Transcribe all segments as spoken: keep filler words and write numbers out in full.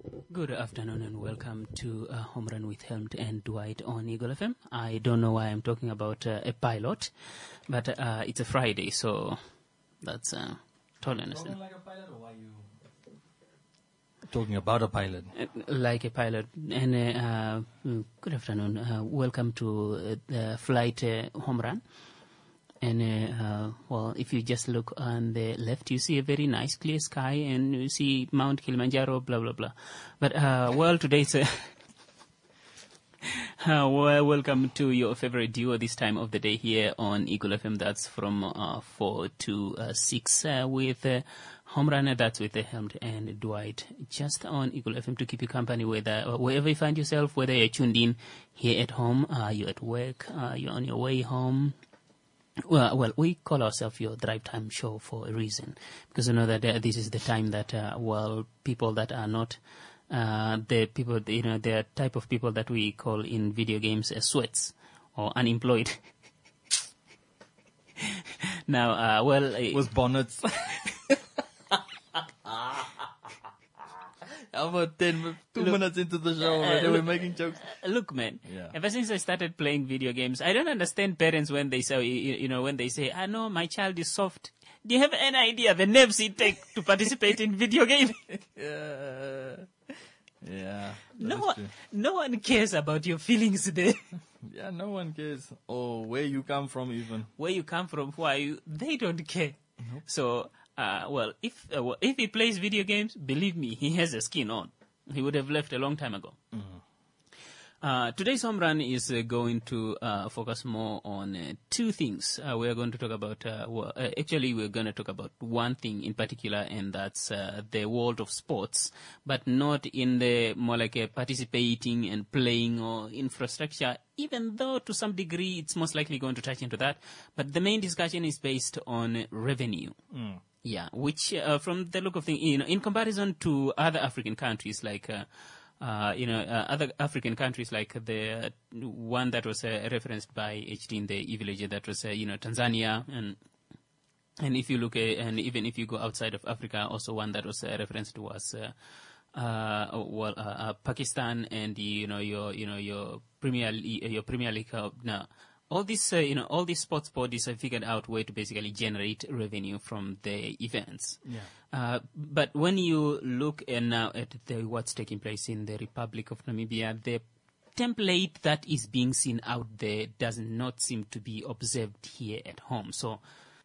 Good afternoon and welcome to uh, Home Run with Helmut and Dwight on Eagle F M. I don't know why I'm talking about uh, a pilot, but uh, it's a Friday, so that's uh, totally understand. Talking like a pilot, or why you talking about a pilot? Uh, like a pilot. And uh, uh, good afternoon. Uh, welcome to uh, the flight uh, Home Run. And, uh, uh, well, if you just look on the left, you see a very nice clear sky and you see Mount Kilimanjaro, blah, blah, blah. But, uh, well, today's, uh, uh, well, welcome to your favorite duo this time of the day here on Eagle F M. That's from, uh, four to, uh, six, uh, with, uh, Home Runner. That's with the Helmut and Dwight, just on Eagle F M to keep you company whether, wherever you find yourself, whether you're tuned in here at home, uh, you're at work, uh, you're on your way home. Well, well, we call ourselves your drive time show for a reason, because you know that uh, this is the time that, uh, well, people that are not, uh, the people, you know, the type of people that we call in video games uh, sweats or unemployed. Now, uh, well, uh, Was bonnets. About ten, two Look, minutes into the show, uh, already look, we're making jokes. Uh, Look, man. Yeah. Ever since I started playing video games, I don't understand parents when they say, you, you know, when they say, "I know my child is soft." Do you have any idea the nerves it takes to participate in video games? Yeah, yeah. that No is one, true. no one cares about your feelings there. Yeah, no one cares. Or where you come from, even. Where you come from, who are you? They don't care. So, uh, well, if uh, well, if he plays video games, believe me, he has a skin on. He would have left a long time ago. Uh, today's home run is uh, going to uh, focus more on uh, two things. Uh, we are going to talk about, uh, well, uh, actually we're going to talk about one thing in particular, and that's uh, the world of sports, but not in the more like a participating and playing or infrastructure, even though to some degree it's most likely going to touch into that. But the main discussion is based on revenue. Mm. Yeah, which uh, from the look of things, you know, in comparison to other African countries like, uh, uh, you know, uh, other African countries like the one that was uh, referenced by H D in the e-village, that was, uh, you know, Tanzania, and and if you look at, and even if you go outside of Africa, also one that was uh, referenced was, uh, uh, well, uh, uh, Pakistan, and you know your, you know your Premier League, your Premier League. Uh, now, all these, uh, you know, all these sports bodies have figured out way to basically generate revenue from the events. Yeah. Uh, but when you look uh, now at the, what's taking place in the Republic of Namibia, the template that is being seen out there does not seem to be observed here at home. So,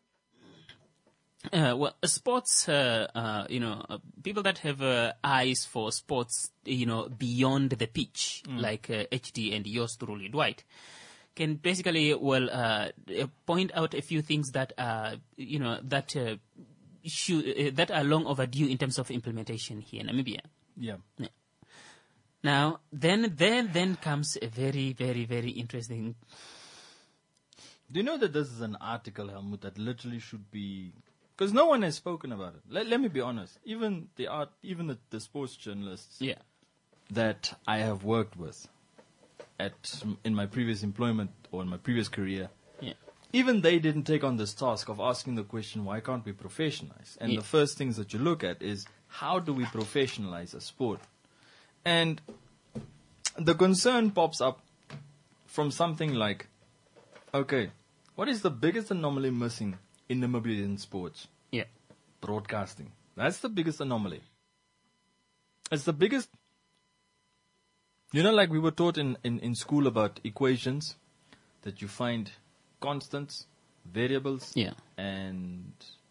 uh, well, sports, uh, uh, you know, uh, people that have uh, eyes for sports, you know, beyond the pitch, like uh, H D and yours truly, Dwight, can basically, well, uh, uh, point out a few things that are, you know, that uh, should, uh, that are long overdue in terms of implementation here in Namibia. Yeah. Yeah. Now, then, then, then comes a very, very, very interesting. Do you know that this is an article, Helmut, that literally should be... Because no one has spoken about it. Let, let me be honest. Even the art, even the, the sports journalists Yeah. that I have worked with at in my previous employment or in my previous career, Yeah. even they didn't take on this task of asking the question, why can't we professionalize? And Yeah. the first things that you look at is, how do we professionalize a sport? And the concern pops up from something like, okay, what is the biggest anomaly missing in Namibian sports? Yeah. Broadcasting. That's the biggest anomaly. It's the biggest... You know, like we were taught in, in, in school about equations, that you find constants, variables, Yeah. and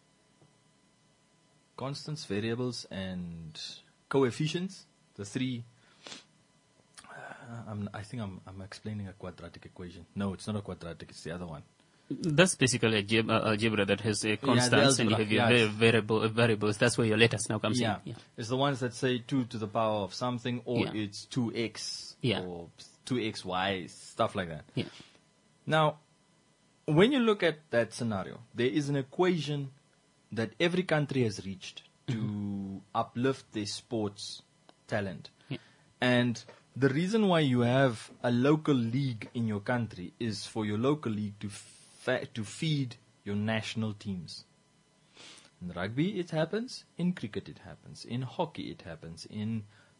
constants, variables, and coefficients. The three. Uh, I'm, I think I'm, I'm explaining a quadratic equation. No, it's not a quadratic. It's the other one. That's basically algebra, uh, algebra that has a constants, and you algebra, have your yes. var- variable, uh, variables. That's where your letters now comes Yeah. in. Yeah. It's the ones that say two to the power of something, or Yeah. it's two x, Yeah. or two x y, stuff like that. Yeah. Now, when you look at that scenario, there is an equation that every country has reached to uplift their sports talent. Yeah. And the reason why you have a local league in your country is for your local league to fa- to feed your national teams. In rugby, it happens. In cricket, it happens. In hockey, it happens. In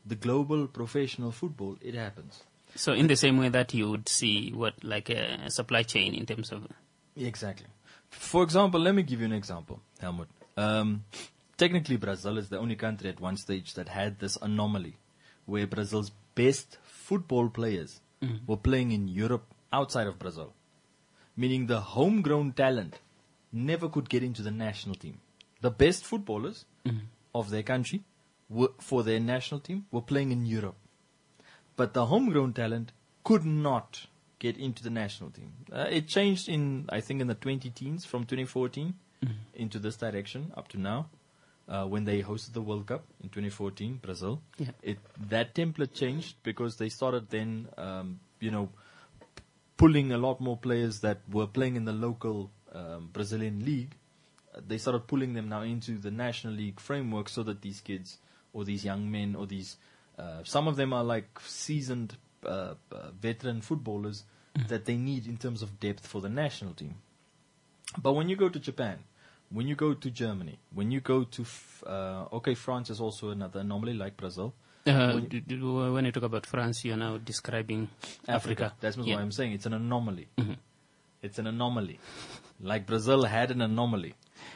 the global professional football, it happens. So in the same way that you would see what like a supply chain in terms of... Exactly. For example, let me give you an example, Helmut. Um, technically, Brazil is the only country at one stage that had this anomaly where Brazil's best football players mm-hmm. were playing in Europe outside of Brazil. Meaning the homegrown talent never could get into the national team. The best footballers mm-hmm. of their country were, for their national team were playing in Europe. But the homegrown talent could not get into the national team. Uh, it changed in, I think, in the twenty teens from twenty fourteen mm-hmm. into this direction up to now. Uh, when they hosted the World Cup in twenty fourteen, Brazil, yeah. it, that template changed because they started then, um, you know, pulling a lot more players that were playing in the local um, Brazilian league. Uh, they started pulling them now into the National League framework so that these kids or these young men or these, uh, some of them are like seasoned uh, uh, veteran footballers mm. that they need in terms of depth for the national team. But when you go to Japan, when you go to Germany, when you go to, f- uh, okay, France is also another anomaly like Brazil. Uh, when, d- d- when you talk about France, you're now describing Africa. Africa. That's what yeah. I'm saying. It's an anomaly. Mm-hmm. It's an anomaly. Like Brazil had an anomaly.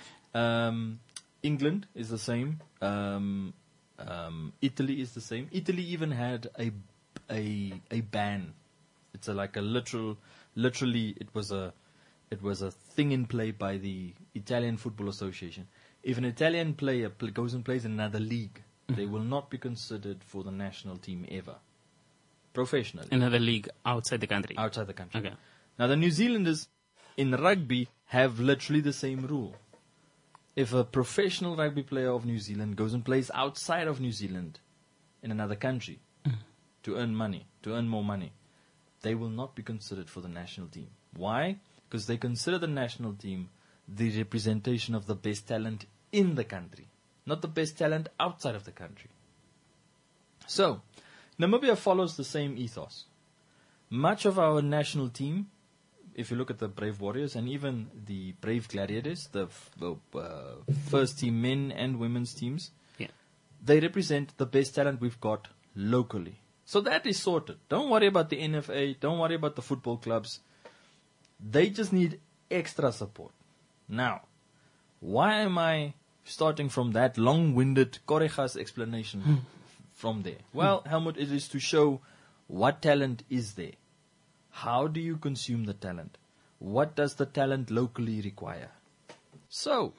Um, England is the same. Um, um, Italy is the same. Italy even had a a a ban. It's a, like a literal, literally, it was a it was a thing in play by the Italian Football Association. If an Italian player pl- goes and plays in another league, they will not be considered for the national team ever. Professionally. Another league outside the country. Outside the country. Okay. Now the New Zealanders in rugby have literally the same rule. If a professional rugby player of New Zealand goes and plays outside of New Zealand in another country mm. to earn money, to earn more money, they will not be considered for the national team. Why? Because they consider the national team the representation of the best talent in the country, not the best talent outside of the country. So, Namibia follows the same ethos. Much of our national team, if you look at the Brave Warriors and even the Brave Gladiators, the, the uh, first team men and women's teams, yeah. they represent the best talent we've got locally. So that is sorted. Don't worry about the N F A. Don't worry about the football clubs. They just need extra support. Now, why am I starting from that long-winded Corregas explanation from there? Well, Helmut, it is to show what talent is there. How do you consume the talent? What does the talent locally require? So,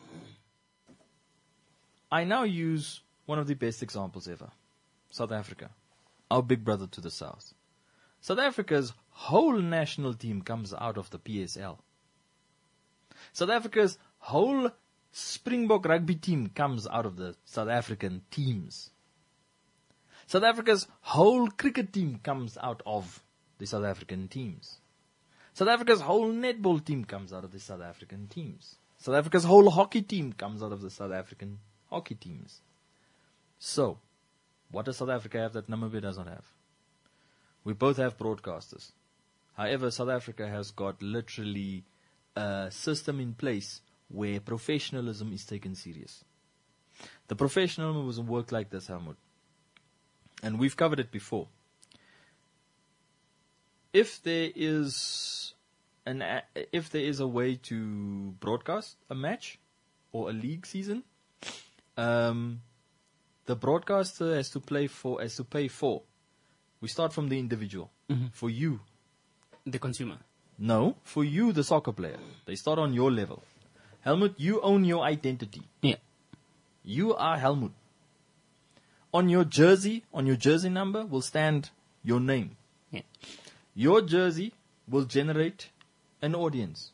I now use one of the best examples ever. South Africa. Our big brother to the south. South Africa's whole national team comes out of the P S L. South Africa's whole Springbok rugby team comes out of the South African teams. South Africa's whole cricket team comes out of the South African teams. South Africa's whole netball team comes out of the South African teams. South Africa's whole hockey team comes out of the South African hockey teams. So, what does South Africa have that Namibia does not have? We both have broadcasters. However, South Africa has got literally a system in place where professionalism is taken serious. The professionalism will work like this, Helmut. And we've covered it before. If there is an a- if there is a way to broadcast a match or a league season, um, the broadcaster has to play for has to pay for. We start from the individual. Mm-hmm. For you, the consumer. No, for you, the soccer player. They start on your level. Helmut, you own your identity. Yeah. You are Helmut. On your jersey, on your jersey number will stand your name. Yeah. Your jersey will generate an audience.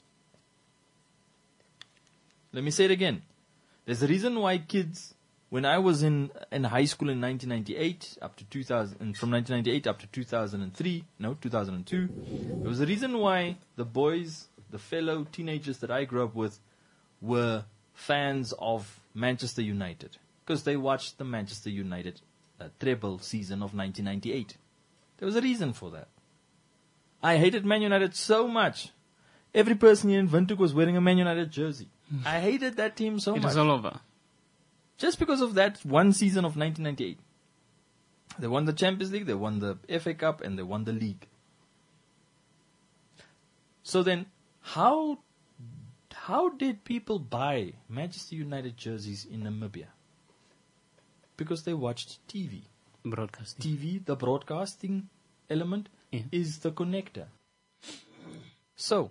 Let me say it again. There's a reason why kids, when I was in in high school in nineteen ninety-eight up to two thousand, and from nineteen ninety-eight up to two thousand three, no, two thousand two, there was a reason why the boys, the fellow teenagers that I grew up with, were fans of Manchester United. Because they watched the Manchester United uh, treble season of nineteen ninety-eight. There was a reason for that. I hated Man United so much. Every person here in Windhoek was wearing a Man United jersey. I hated that team so It much. was all over. Just because of that one season of nineteen ninety-eight. They won the Champions League, they won the F A Cup, and they won the league. So then, how how did people buy Manchester United jerseys in Namibia? Because they watched T V. Broadcasting. T V, the broadcasting element, Yeah. is the connector. So,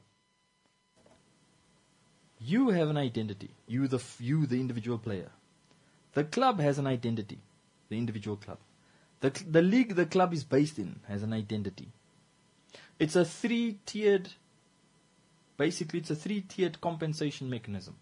you have an identity. You, the f- you, the individual player. The club has an identity. The individual club. The cl- the league the club is based in has an identity. It's a three-tiered. Basically, it's a three-tiered compensation mechanism.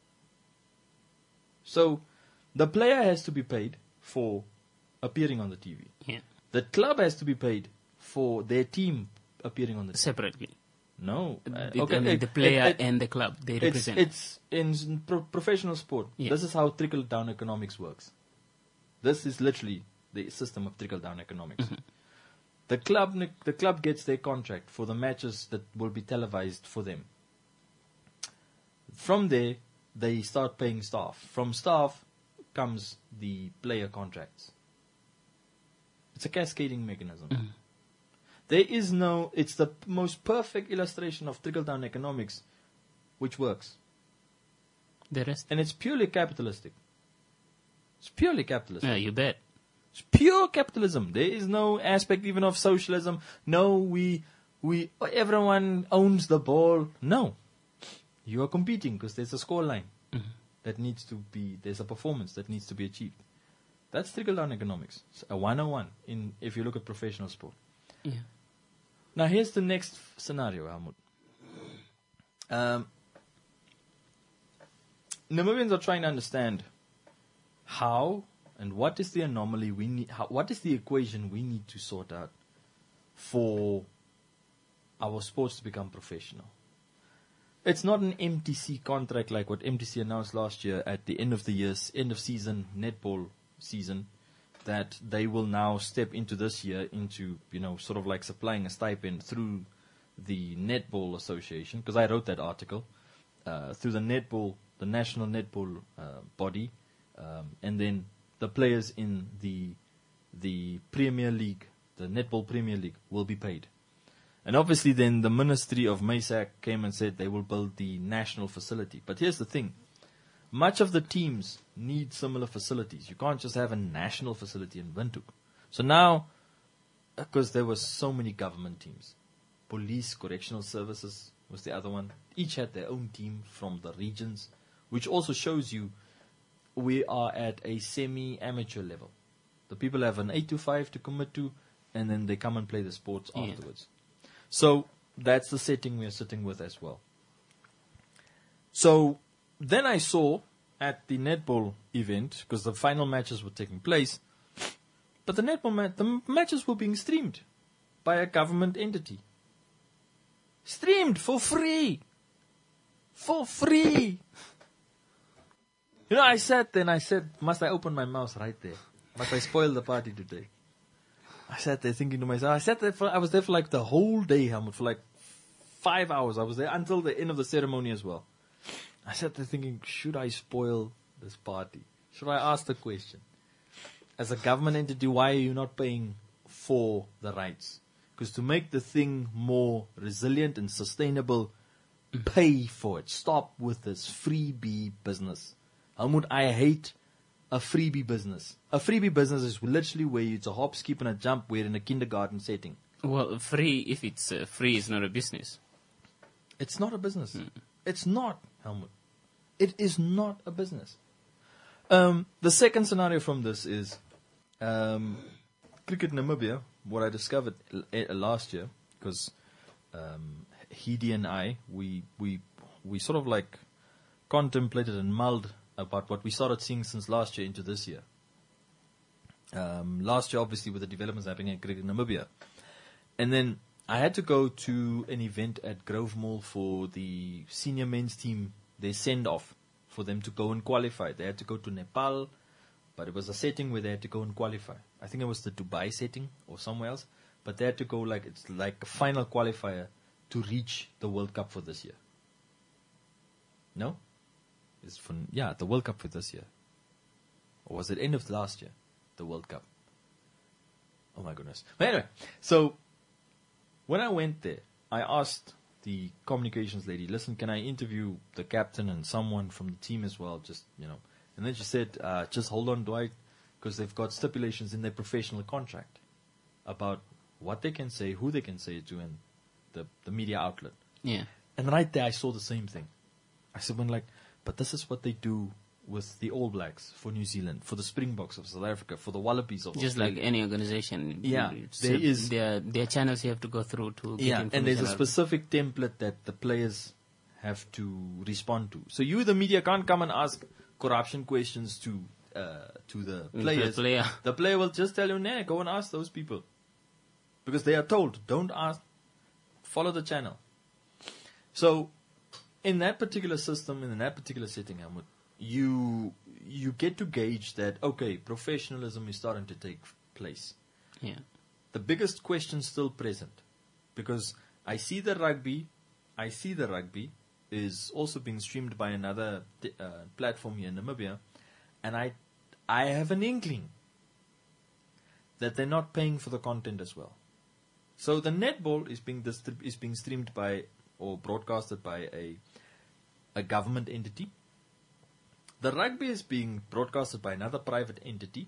So, the player has to be paid for appearing on the T V. Yeah. The club has to be paid for their team appearing on the T V. Separately. No. Uh, It- okay, I mean, it- the player it- it- and the club, they it's, represent. it's in pro- professional sport. Yeah. This is how trickle-down economics works. This is literally the system of trickle-down economics. Mm-hmm. The club, ne- the club gets their contract for the matches that will be televised for them. From there, they start paying staff. From staff comes the player contracts. It's a cascading mechanism. Mm-hmm. There is no, it's the p- most perfect illustration of trickle-down economics which works. The rest. And it's purely capitalistic. It's purely capitalistic. Yeah, you bet. It's pure capitalism. There is no aspect even of socialism. No, we, we, everyone owns the ball. No. You are competing because there's a score line Mm-hmm. that needs to be, there's a performance that needs to be achieved. That's trickle-down economics. It's a one oh one in, if you look at professional sport. Yeah. Now here's the next f- scenario, Helmut. Um, Namibians are trying to understand how and what is the anomaly we need, how, what is the equation we need to sort out for our sports to become professional. It's not an M T C contract like what M T C announced last year at the end of the year's end of season netball season, that they will now step into this year into, you know, sort of like supplying a stipend through the Netball Association, because I wrote that article, uh, through the netball, the national netball uh, body, um, and then the players in the the Premier League, the Netball Premier League, will be paid. And obviously then the Ministry of MASAC came and said they will build the national facility. But here's the thing. Much of the teams need similar facilities. You can't just have a national facility in Windhoek. So now, because there were so many government teams, police, correctional services was the other one. Each had their own team from the regions, which also shows you we are at a semi-amateur level. The people have an eight to five to commit to, and then they come and play the sports Yeah. afterwards. So that's the setting we are sitting with as well. So then I saw at the netball event, because the final matches were taking place, but the netball ma- the m- matches were being streamed by a government entity. Streamed for free. For free. You know, I sat there and I said, must I open my mouth right there? Must I spoil the party today? I sat there thinking to myself, I sat there for, I was there for like the whole day, Helmut, for like five hours. I was there until the end of the ceremony as well. I sat there thinking, should I spoil this party? Should I ask the question? As a government entity, why are you not paying for the rights? Because to make the thing more resilient and sustainable, pay for it. Stop with this freebie business. Helmut, I hate a freebie business. A freebie business is literally where it's a hop, skip, and a jump. We're in a kindergarten setting. Well, free, if it's uh, free, is not a business. It's not a business. It's not, Helmut. It is not a business. Um, the second scenario from this is um, Cricket Namibia, what I discovered l- uh, last year, because um, Hedy and I, we, we, we sort of like contemplated and mulled about what we started seeing since last year into this year. Um, last year, obviously, with the developments happening at Cricket Namibia. And then I had to go to an event at Grove Mall for the senior men's team, their send-off, for them to go and qualify. They had to go to Nepal, but it was a setting where they had to go and qualify. I think it was the Dubai setting or somewhere else, but they had to go like, it's like a final qualifier to reach the World Cup for this year. No? It's for, yeah, the World Cup for this year. Or was it end of last year, the World Cup? Oh my goodness. But anyway, so when I went there, I asked the communications lady, listen, can I interview the captain and someone from the team as well? Just, you know. And then she said, uh, just hold on, Dwight, because they've got stipulations in their professional contract about what they can say, who they can say it to, and the, the media outlet. Yeah. And right there, I saw the same thing. I said, when like, but this is what they do with the All Blacks for New Zealand, for the Springboks of South Africa, for the Wallabies of Just Australia. like any organization. Yeah, So there is- There, there are channels you have to go through to get Yeah, information. and there's a out. specific template that the players have to respond to. So you, the media, can't come and ask corruption questions to uh, to the the players. player. The player will just tell you, nah, go and ask those people. Because they are told, don't ask, follow the channel. So, in that particular system, in that particular setting, Helmut, you you get to gauge that, okay, professionalism is starting to take place. Yeah. The biggest question still present, because I see the rugby, I see the rugby is also being streamed by another uh, platform here in Namibia, and I I have an inkling that they're not paying for the content as well. So the netball is being distrib- is being streamed by or broadcasted by a a government entity. The rugby is being broadcasted by another private entity.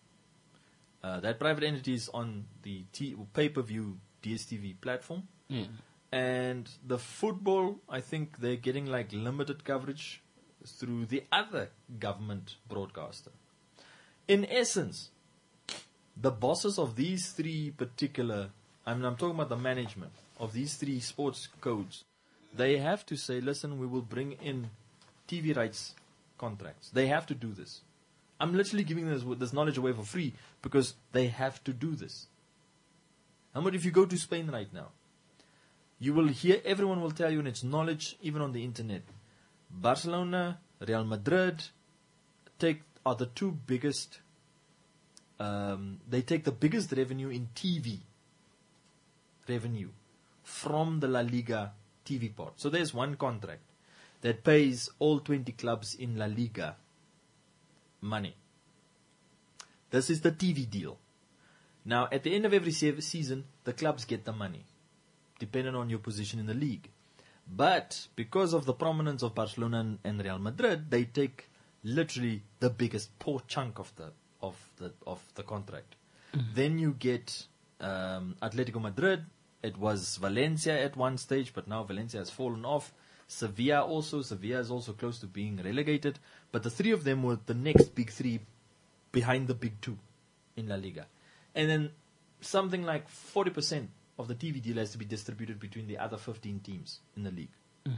Uh, that private entity is on the t- pay-per-view D S T V platform. Yeah. And the football, I think they're getting like limited coverage through the other government broadcaster. In essence, the bosses of these three particular, I mean, I'm talking about the management of these three sports codes, they have to say, listen, we will bring in T V rights contracts. They have to do this. I'm literally giving this, this knowledge away for free because they have to do this. How much if you go to Spain right now, you will hear, everyone will tell you, and it's knowledge even on the internet, Barcelona, Real Madrid take are the two biggest, um, they take the biggest revenue in T V revenue from the La Liga T V part. So there's one contract that pays all twenty clubs in La Liga money. This is the T V deal. Now, at the end of every se- season, the clubs get the money, depending on your position in the league. But because of the prominence of Barcelona and, and Real Madrid, they take literally the biggest poor chunk of the of the of the contract. Mm-hmm. Then you get um, Atletico Madrid. It was Valencia at one stage, but now Valencia has fallen off. Sevilla also. Sevilla is also close to being relegated. But the three of them were the next big three behind the big two in La Liga. And then something like forty percent of the T V deal has to be distributed between the other fifteen teams in the league. Mm.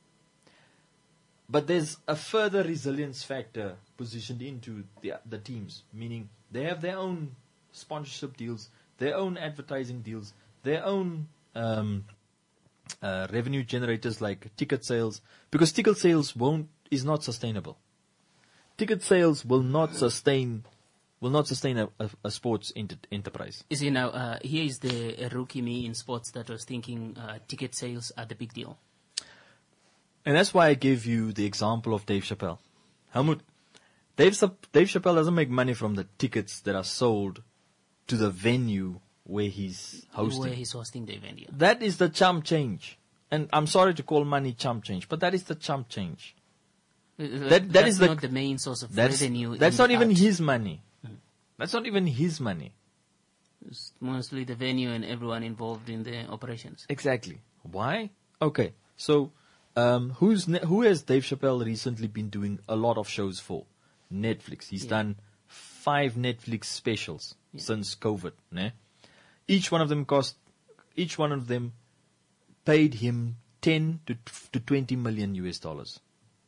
But there's a further resilience factor positioned into the, the teams, meaning they have their own sponsorship deals, their own advertising deals, their own um, uh, revenue generators like ticket sales, because ticket sales won't is not sustainable. Ticket sales will not sustain will not sustain a, a, a sports inter- enterprise. You see, now, uh, here is the uh, rookie me in sports that was thinking uh, ticket sales are the big deal. And that's why I gave you the example of Dave Chappelle. Helmut, Dave, Dave Chappelle doesn't make money from the tickets that are sold to the venue where he's hosting. Where he's hosting the venue. That is the chump change. And I'm sorry to call money chump change, but that is the chump change. Uh, That, that that's is the, not the main source of that's, revenue. That's in not even art. his money. Hmm. That's not even his money. It's mostly the venue and everyone involved in the operations. Exactly. Why? Okay. So, um, who's ne- who has Dave Chappelle recently been doing a lot of shows for? Netflix. He's Yeah. done five Netflix specials Yeah. since COVID. Ne? Each one of them cost, each one of them paid him ten to to twenty million U S dollars.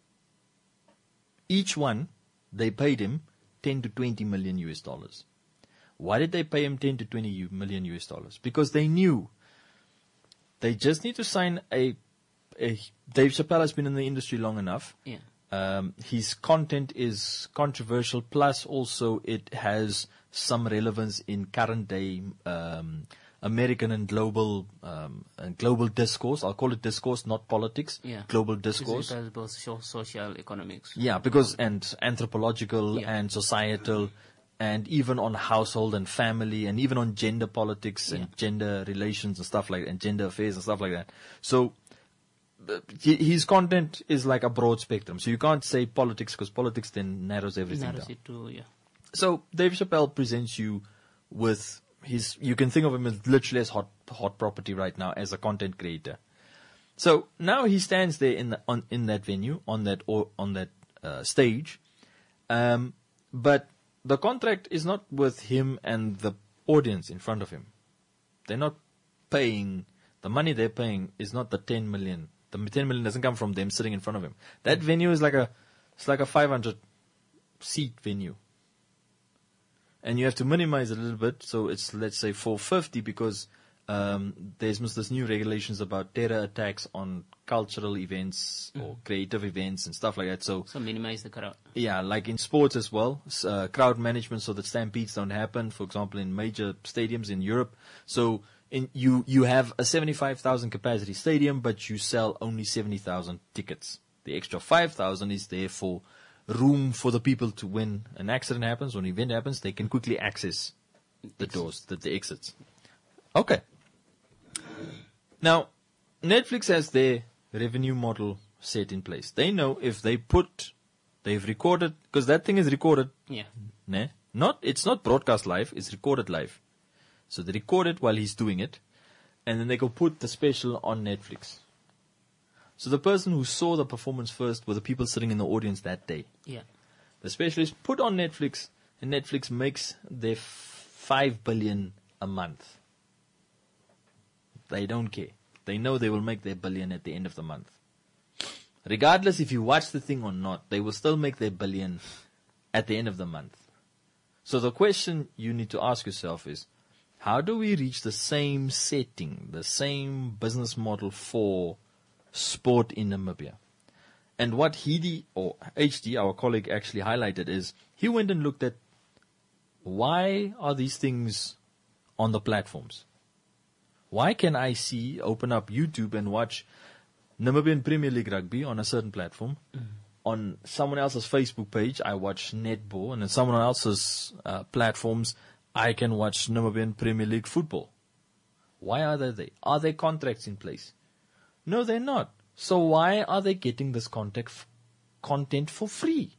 Each one, they paid him ten to twenty million U S dollars. Why did they pay him ten to twenty million U S dollars? Because they knew they just need to sign a, a Dave Chappelle has been in the industry long enough. Yeah. Um, his content is controversial, plus also it has some relevance in current day um, American and global um, and global discourse. I'll call it discourse, not politics. Yeah. Global discourse. It has both so- social, economics. Yeah, because and anthropological Yeah. and societal and even on household and family, and even on gender politics and Yeah. gender relations and stuff like that, and gender affairs and stuff like that. So uh, hi- his content is like a broad spectrum. So you can't say politics, because politics then narrows everything Narrows down. it to, yeah. So Dave Chappelle presents you with his, you can think of him as literally as hot, hot property right now as a content creator. So now he stands there in the, on, in that venue, on that, or on that, uh, stage. Um, but the contract is not with him and the audience in front of him. They're not paying, the money they're paying is not the ten million. The ten million doesn't come from them sitting in front of him. That venue is like a, it's like a five hundred seat venue. And you have to minimize it a little bit, so it's, let's say, four fifty, because um, there's this new regulations about terror attacks on cultural events or creative events and stuff like that. So, So minimize the crowd. yeah, like in sports as well, s- uh, crowd management so that stampedes don't happen, for example, in major stadiums in Europe. So in, you, you have a seventy-five thousand capacity stadium, but you sell only seventy thousand tickets. The extra five thousand is there for room for the people to, when an accident happens, when an event happens, they can quickly access the doors, the, the exits. Okay. Now, Netflix has their revenue model set in place. They know if they put, they've recorded, because that thing is recorded, Yeah. ne? Not, it's not broadcast live, it's recorded live. So they record it while he's doing it, and then they go put the special on Netflix. So the person who saw the performance first were the people sitting in the audience that day. Yeah. The special is put on Netflix, and Netflix makes their f- five billion a month. They don't care. They know they will make their billion at the end of the month. Regardless if you watch the thing or not, they will still make their billion at the end of the month. So the question you need to ask yourself is, how do we reach the same setting, the same business model for sport in Namibia? And what Hidi, or H D, our colleague, actually highlighted is, he went and looked at why are these things on the platforms? Why can I see, open up YouTube and watch Namibian Premier League rugby on a certain platform? Mm. On someone else's Facebook page, I watch netball, and on someone else's uh, platforms, I can watch Namibian Premier League football. Why are they there? Are there contracts in place? No, they're not. So why are they getting this content f- content for free?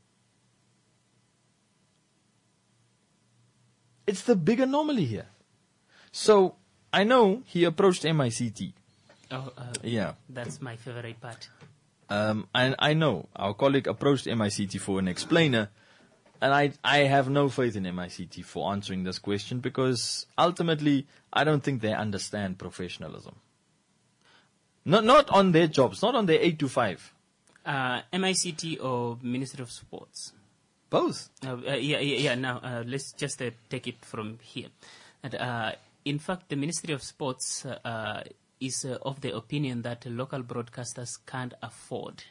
It's the big anomaly here. So I know he approached M I C T. Oh, uh, Yeah. that's my favorite part. Um, and I know our colleague approached M I C T for an explainer, and I I have no faith in M I C T for answering this question, because ultimately I don't think they understand professionalism. Not not on their jobs, not on their eight to five. Uh, M I C T or Ministry of Sports? Both. Uh, uh, yeah, yeah, yeah. Now, uh, let's just uh, take it from here. And, uh, in fact, the Ministry of Sports uh, uh, is uh, of the opinion that local broadcasters can't afford.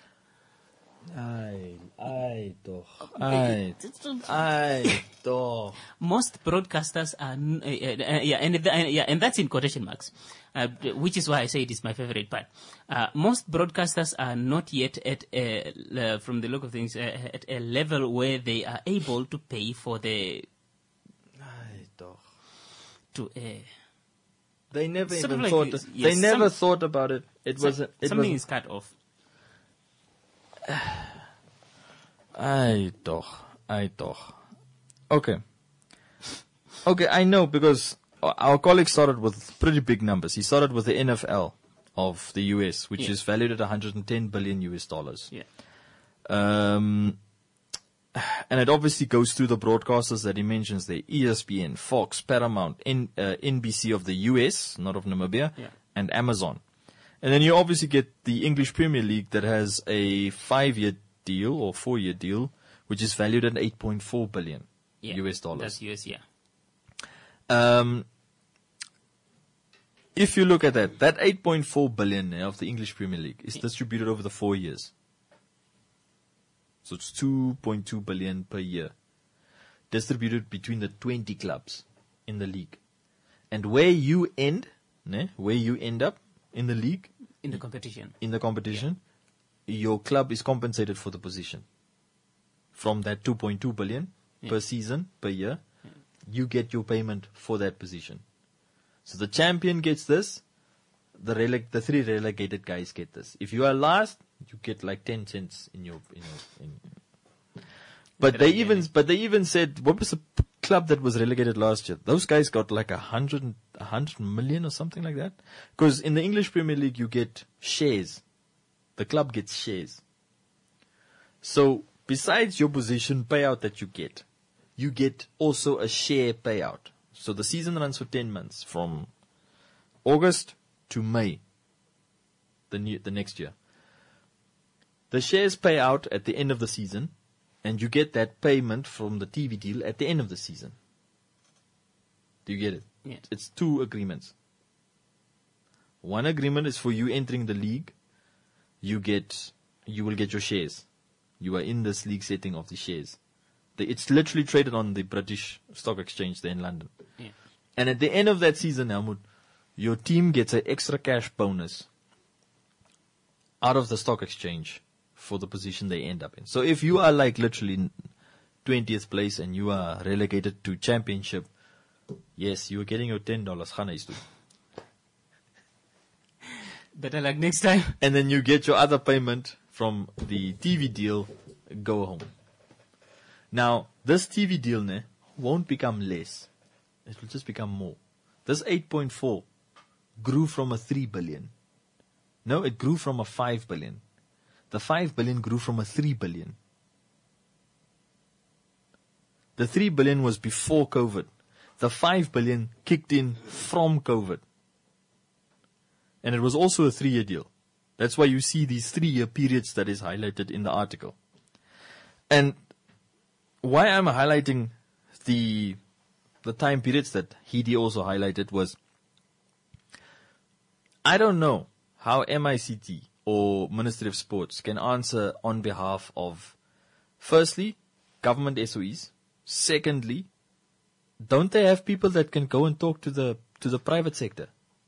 Ai, ai toch. Ai, ai toch. Most broadcasters are, n- uh, uh, uh, yeah, and th- uh, yeah, and that's in quotation marks, uh, which is why I say it is my favorite part. Uh, most broadcasters are not yet at, a, uh, from the look of things, uh, at a level where they are able to pay for the Ai toch. to air. They never Sort of even like thought. this, they yes, never some- thought about it. It was. So- a- It something was. is cut off. Ai toch. Ai toch. Okay. Okay, I know, because our colleague started with pretty big numbers. He started with the N F L of the U S, which Yeah. is valued at one hundred ten billion U S dollars. Yeah. Um, and it obviously goes through the broadcasters that he mentions there: E S P N, Fox, Paramount, N, uh, N B C of the U S, not of Namibia, Yeah. and Amazon. And then you obviously get the English Premier League that has a five-year deal or four-year deal, which is valued at eight point four billion Yeah. U S dollars. That's U S, yeah. Um, if you look at that, that eight point four billion of the English Premier League is distributed over the four years. So it's two point two billion per year, distributed between the twenty clubs in the league. And where you end, ne, where you end up in the league, In the competition. in the competition, your club is compensated for the position. From that two point two billion, Yeah. per season, per year, you get your payment for that position. So the champion gets this, the releg- the three relegated guys get this. If you are last, you get like ten cents in your, in your, in. But they even, but they even said, what was the p- club that was relegated last year? Those guys got like a hundred, a hundred million or something like that. Because in the English Premier League, you get shares. The club gets shares. So besides your position payout that you get, you get also a share payout. So the season runs for ten months, from August to May, the new, the next year. The shares pay out at the end of the season, and you get that payment from the T V deal at the end of the season. Do you get it? Yeah. It's two agreements. One agreement is for you entering the league. You get, you will get your shares. You are in this league setting of the shares. The, it's literally traded on the British Stock Exchange there in London. Yeah. And at the end of that season, Helmut, your team gets an extra cash bonus out of the stock exchange for the position they end up in. So if you are like literally twentieth place and you are relegated to championship, yes, you are getting your ten dollars. Better luck next time. And then you get your other payment from the T V deal, go home. Now, this T V deal ne, won't become less. It will just become more. This eight point four grew from a three billion. No, it grew from a five billion. The five billion grew from a three billion. The three billion was before COVID. The five billion kicked in from COVID. And it was also a three-year deal. That's why you see these three-year periods that is highlighted in the article. And why I'm highlighting the the time periods that Hidi also highlighted was, I don't know how M I C T or Ministry of Sports can answer on behalf of, firstly, government S O Es. Secondly, don't they have people that can go and talk to the to the private sector?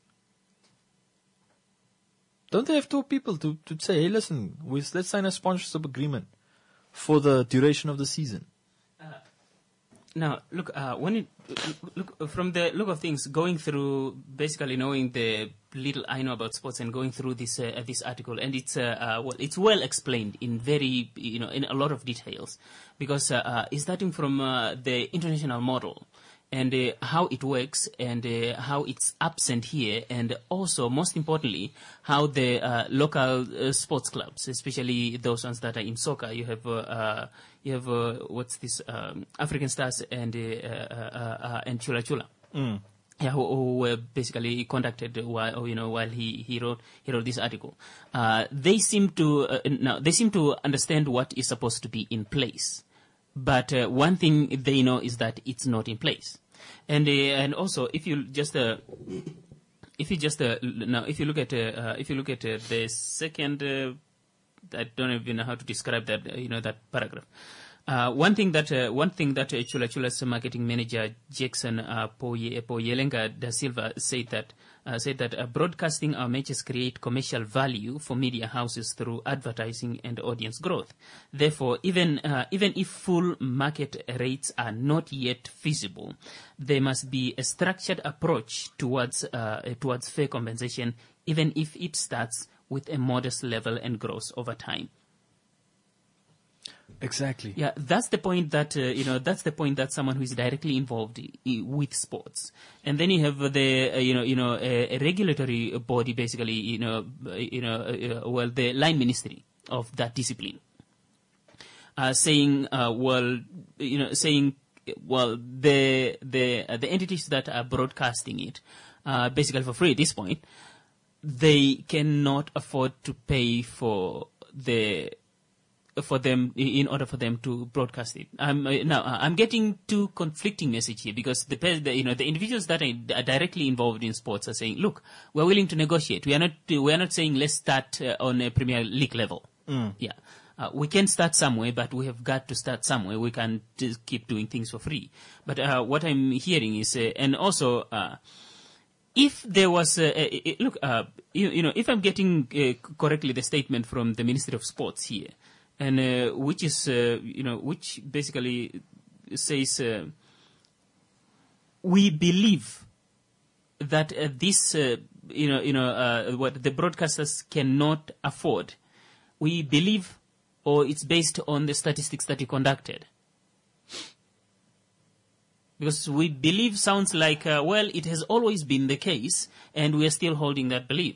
Don't they have two people to, to say, hey, listen, we, let's sign a sponsorship agreement for the duration of the season? Uh, now, look, uh, when it, look from the look of things, going through basically knowing the little I know about sports and going through this uh, this article, and it's uh, uh, well, it's well explained in very you know in a lot of details, because uh, uh, it's starting from uh, the international model. And uh, how it works, and uh, how it's absent here, and also, most importantly, how the uh, local uh, sports clubs, especially those ones that are in soccer, you have uh, uh, you have uh, what's this um, African Stars and uh, uh, uh, and Chula Chula, Mm. yeah, who, who were basically contacted while you know while he, he wrote he wrote this article. Uh, they seem to uh, now they seem to understand what is supposed to be in place, but uh, one thing they know is that it's not in place. And uh, and also, if you just uh, if you just uh, now if you look at uh, uh, if you look at uh, the second, uh, I don't even know how to describe that uh, you know that paragraph. Uh, one thing that uh, one thing that uh, Chula Chula's marketing manager Jackson uh, Poyelenga da Silva said that uh, said that uh, broadcasting our matches create commercial value for media houses through advertising and audience growth. Therefore, even uh, even if full market rates are not yet feasible, there must be a structured approach towards uh, towards fair compensation, even if it starts with a modest level and grows over time. Exactly. Yeah, that's the point that, uh, you know, that's the point that someone who is directly involved I- with sports. And then you have the, uh, you know, you know, a, a regulatory body, basically, you know, uh, you know, uh, well, the line ministry of that discipline, uh, saying, uh, well, you know, saying, well, the, the, uh, the entities that are broadcasting it, uh, basically for free at this point, they cannot afford to pay for the, for them in order for them to broadcast it. I'm uh, now uh, I'm getting two conflicting messages here, because the, the you know the individuals that are, are directly involved in sports are saying, look, we're willing to negotiate. We are not we are not saying let's start uh, on a Premier League level. Mm. Yeah. Uh, we can start somewhere, but we have got to start somewhere. We can't just keep doing things for free. But uh, what I'm hearing is, uh, and also, uh, if there was, uh, uh, look, uh, you, you know, if I'm getting uh, correctly the statement from the Ministry of Sports here, and uh, which is, uh, you know, which basically says, uh, we believe that uh, this, uh, you know, you know, uh, what the broadcasters cannot afford. We believe, or it's based on the statistics that you conducted. Because we believe sounds like, uh, well, it has always been the case, and we are still holding that belief.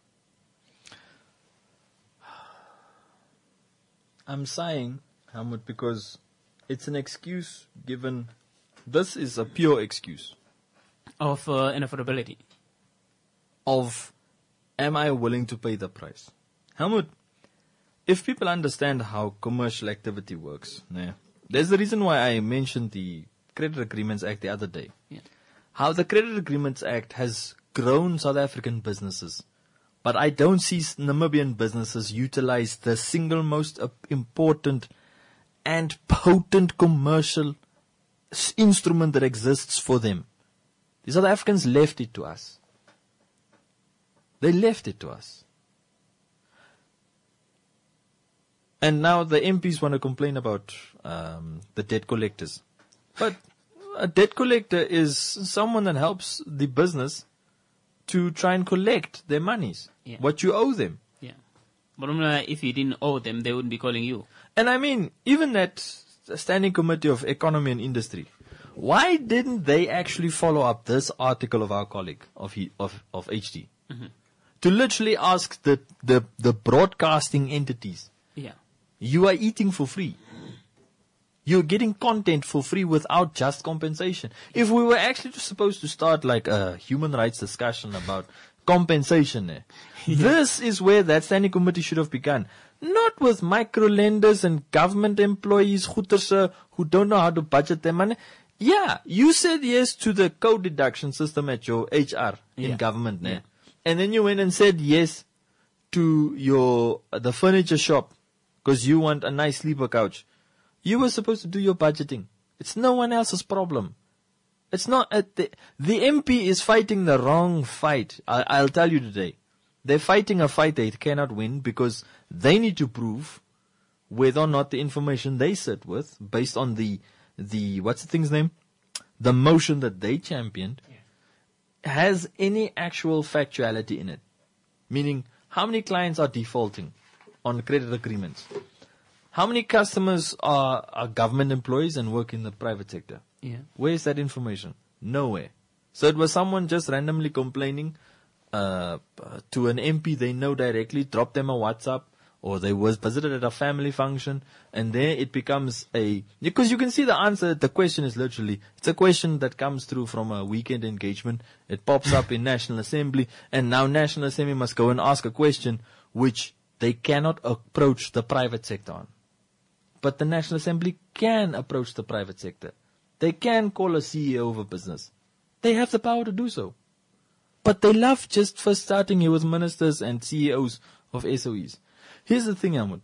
I'm sighing, Helmut, because it's an excuse given. This is a pure excuse. Of uh, inaffordability. Of, am I willing to pay the price? Helmut, if people understand how commercial activity works, yeah, there's the reason why I mentioned the Credit Agreements Act the other day. Yeah. How the Credit Agreements Act has grown South African businesses. But I don't see Namibian businesses utilize the single most uh, important and potent commercial s- instrument that exists for them. The South Africans left it to us. They left it to us. And now the M Ps want to complain about um, the debt collectors. But a debt collector is someone that helps the business to try and collect their monies, Yeah. what you owe them. Yeah. But uh, if you didn't owe them, they wouldn't be calling you. And I mean, even that Standing Committee of Economy and Industry, why didn't they actually follow up this article of our colleague, of he, of, of H D? Mm-hmm. To literally ask the, the, the broadcasting entities, Yeah. you are eating for free. You're getting content for free without just compensation. If we were actually just supposed to start like a human rights discussion about compensation, eh, this is where that standing committee should have begun. Not with micro lenders and government employees goederse, who don't know how to budget their money. Yeah, you said yes to the code deduction system at your H R in Yeah. government, ne? Yeah. And then you went and said yes to your uh, the furniture shop because you want a nice sleeper couch. You were supposed to do your budgeting. It's no one else's problem. It's not at the the M P is fighting the wrong fight. I, I'll tell you today. They're fighting a fight they cannot win because they need to prove whether or not the information they sit with, based on the the what's the thing's name, the motion that they championed, yeah, has any actual factuality in it. Meaning, how many clients are defaulting on credit agreements? How many customers are, are government employees and work in the private sector? Yeah. Where is that information? Nowhere. So it was someone just randomly complaining uh, to an M P they know directly, dropped them a WhatsApp, or they was visited at a family function, and there it becomes a, because you can see the answer, the question is literally, it's a question that comes through from a weekend engagement. It pops up in National Assembly, and now National Assembly must go and ask a question which they cannot approach the private sector on. But the National Assembly can approach the private sector. They can call a C E O of a business. They have the power to do so. But they love just first starting here with ministers and C E Os of S O Es. Here's the thing, Ahmed.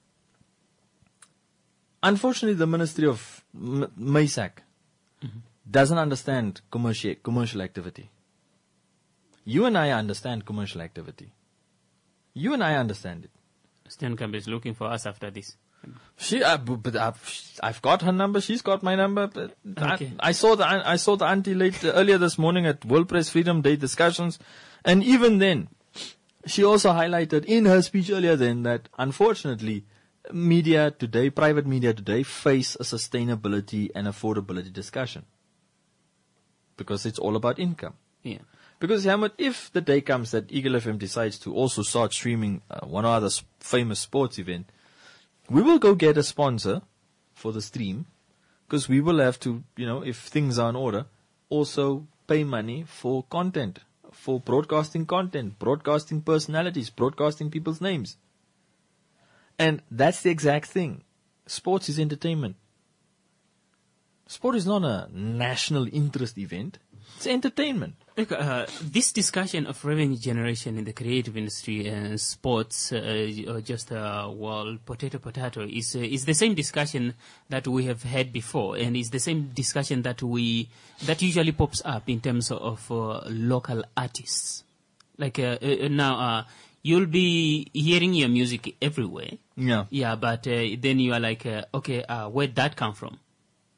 Unfortunately, the Ministry of M- Maysak mm-hmm. doesn't understand commercial, commercial activity. You and I understand commercial activity. You and I understand it. Steenkamp is looking for us after this. She, uh, but I've, I've got her number. She's got my number. But Okay. I, I saw the I saw the auntie late uh, earlier this morning at World Press Freedom Day discussions, and even then, she also highlighted in her speech earlier then that unfortunately, media today, private media today, face a sustainability and affordability discussion because it's all about income. Yeah. Because Hamid, if the day comes that Eagle F M decides to also start streaming uh, one or other s- famous sports event, we will go get a sponsor for the stream because we will have to, you know, if things are in order, also pay money for content, for broadcasting content, broadcasting personalities, broadcasting people's names. And that's the exact thing. Sports is entertainment. Sport is not a national interest event. It's entertainment. Look, uh, this discussion of revenue generation in the creative industry and sports, uh, or just uh, well, potato potato, is uh, is the same discussion that we have had before, and is the same discussion that we that usually pops up in terms of uh, local artists. Like uh, uh, now, uh, you'll be hearing your music everywhere. Yeah. Yeah, but uh, then you are like, uh, okay, uh, where'd that come from?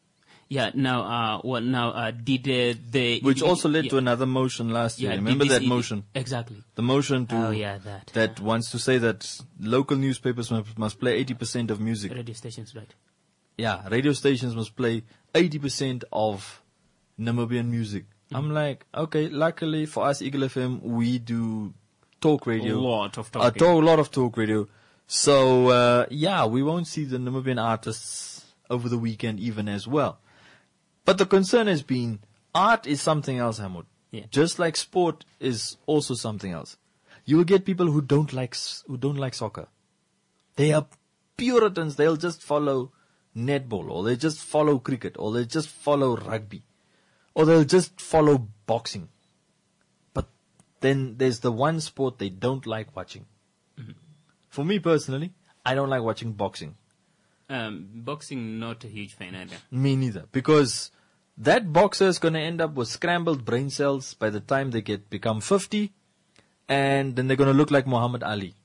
Yeah. Now, uh, what now? Uh, did uh, the Which also led yeah, to another motion last year. yeah, did Remember this that i- motion? Exactly. The motion to Oh yeah, that that wants to say that local newspapers must, must play eighty percent of music. uh, radio stations, right? Yeah, radio stations must play eighty percent of Namibian music. Mm-hmm. I'm like, okay, luckily for us, Eagle F M, we do talk radio. A lot of A talking. to- lot of talk radio. So, uh, yeah, we won't see the Namibian artists over the weekend even as well. But the concern has been, art is something else, Hamud. Yeah. Just like sport is also something else. You will get people who don't like, s- who don't like soccer. They are Puritans. They'll just follow netball, or they just follow cricket, or they just follow rugby, or they'll just follow boxing. But then there's the one sport they don't like watching. Mm-hmm. For me personally, I don't like watching boxing. Um, boxing, not a huge fan either. Me neither. Because that boxer is going to end up with scrambled brain cells by the time they get become fifty, and then they're going to look like Muhammad Ali.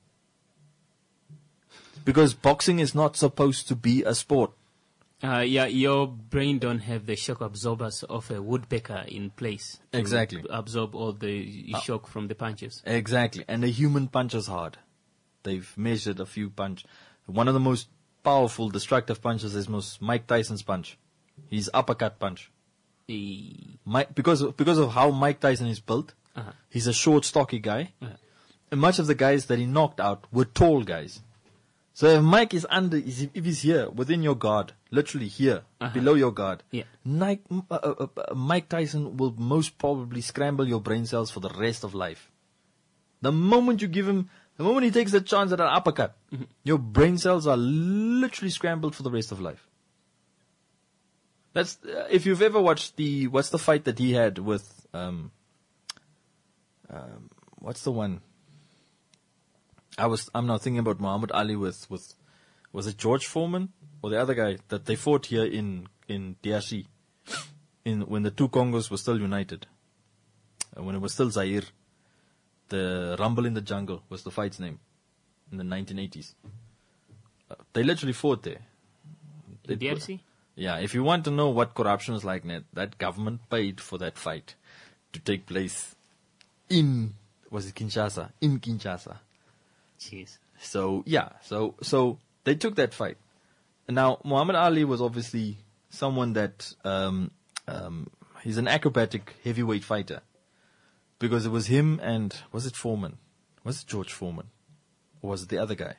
Because boxing is not supposed to be a sport. Uh, yeah, your brain don't have the shock absorbers of a woodpecker in place. to Exactly. Absorb all the shock from the punches. Exactly. And a human punches hard. They've measured a few punch. One of the most powerful destructive punches is most Mike Tyson's punch. His uppercut punch. E- Mike, because of, because of how Mike Tyson is built, uh-huh. he's a short, stocky guy. Uh-huh. And much of the guys that he knocked out were tall guys. So if Mike is under, is- if he's here, within your guard, literally here, Uh-huh. below your guard, Yeah. Nike, uh, uh, uh, Mike Tyson will most probably scramble your brain cells for the rest of life. The moment you give him, the moment he takes the chance at an uppercut, Mm-hmm. your brain cells are literally scrambled for the rest of life. That's, uh, if you've ever watched the, what's the fight that he had with, um, um, what's the one? I was, I'm now thinking about Muhammad Ali with, with, was it George Foreman or the other guy that they fought here in, in D R C, in, when the two Congos were still united, uh, when it was still Zaire. The Rumble in the Jungle was the fight's name in the nineteen eighties. Uh, they literally fought there. They D R put- C? Yeah, if you want to know what corruption is like, Ned, that government paid for that fight to take place in, was it Kinshasa? In Kinshasa. Jeez. So, yeah, so, so they took that fight. And now, Muhammad Ali was obviously someone that, um, um, he's an acrobatic heavyweight fighter. Because it was him and, was it Foreman? Was it George Foreman? Or was it the other guy?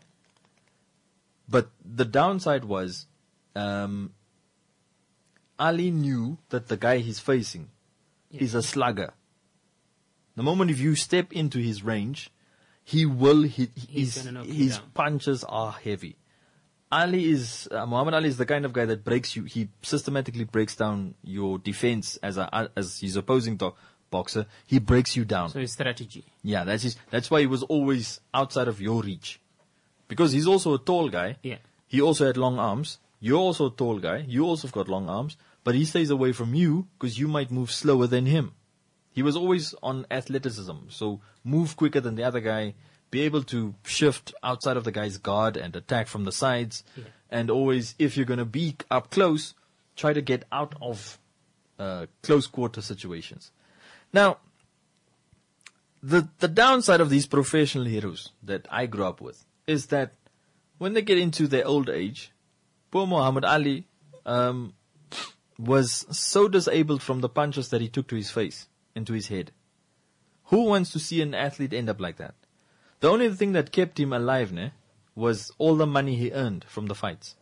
But the downside was, um, Ali knew that the guy he's facing Yeah. is a slugger. The moment if you step into his range, he will hit, He's his, gonna knock you his down. punches are heavy. Ali is, uh, Muhammad Ali is the kind of guy that breaks you, he systematically breaks down your defense as a, as his opposing to, boxer. He breaks you down. So it's strategy. Yeah, that's his, that's why he was always outside of your reach. Because he's also a tall guy. Yeah. He also had long arms. You're also a tall guy. You also have got long arms. But he stays away from you because you might move slower than him. He was always on athleticism. So move quicker than the other guy. Be able to shift outside of the guy's guard and attack from the sides. Yeah. And always, if you're going to be up close, try to get out of uh, close quarter situations. Now, the the downside of these professional heroes that I grew up with is that when they get into their old age, poor Muhammad Ali um, was so disabled from the punches that he took to his face and to his head. Who wants to see an athlete end up like that? The only thing that kept him alive, ne, was all the money he earned from the fights.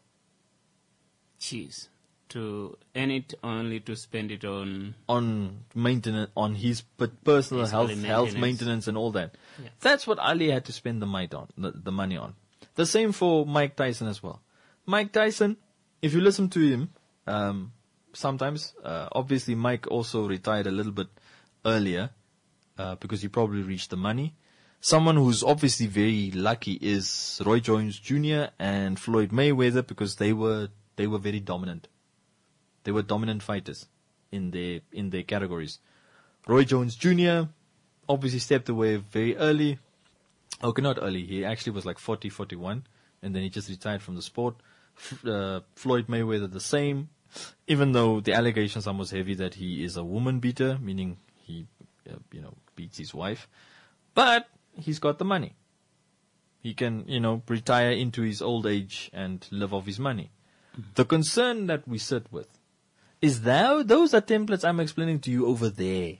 Jeez. To earn it only to spend it on. On maintenance, on his pe- personal His health, only health maintenance. maintenance, and all that. Yeah. That's what Ali had to spend the might on, the, the money on. The same for Mike Tyson as well. Mike Tyson, if you listen to him, um, sometimes, uh, obviously Mike also retired a little bit earlier uh, because he probably reached the money. Someone who's obviously very lucky is Roy Jones Junior and Floyd Mayweather because they were they were very dominant. They were dominant fighters in their in their categories. Roy Jones Junior obviously stepped away very early. Okay, not early. He actually was like forty, forty-one, and then he just retired from the sport. F- uh, Floyd Mayweather the same. Even though the allegations are most heavy that he is a woman beater, meaning he, uh, you know, beats his wife. But he's got the money. He can, you know, retire into his old age and live off his money. Mm-hmm. The concern that we sit with is that those are templates I'm explaining to you over there.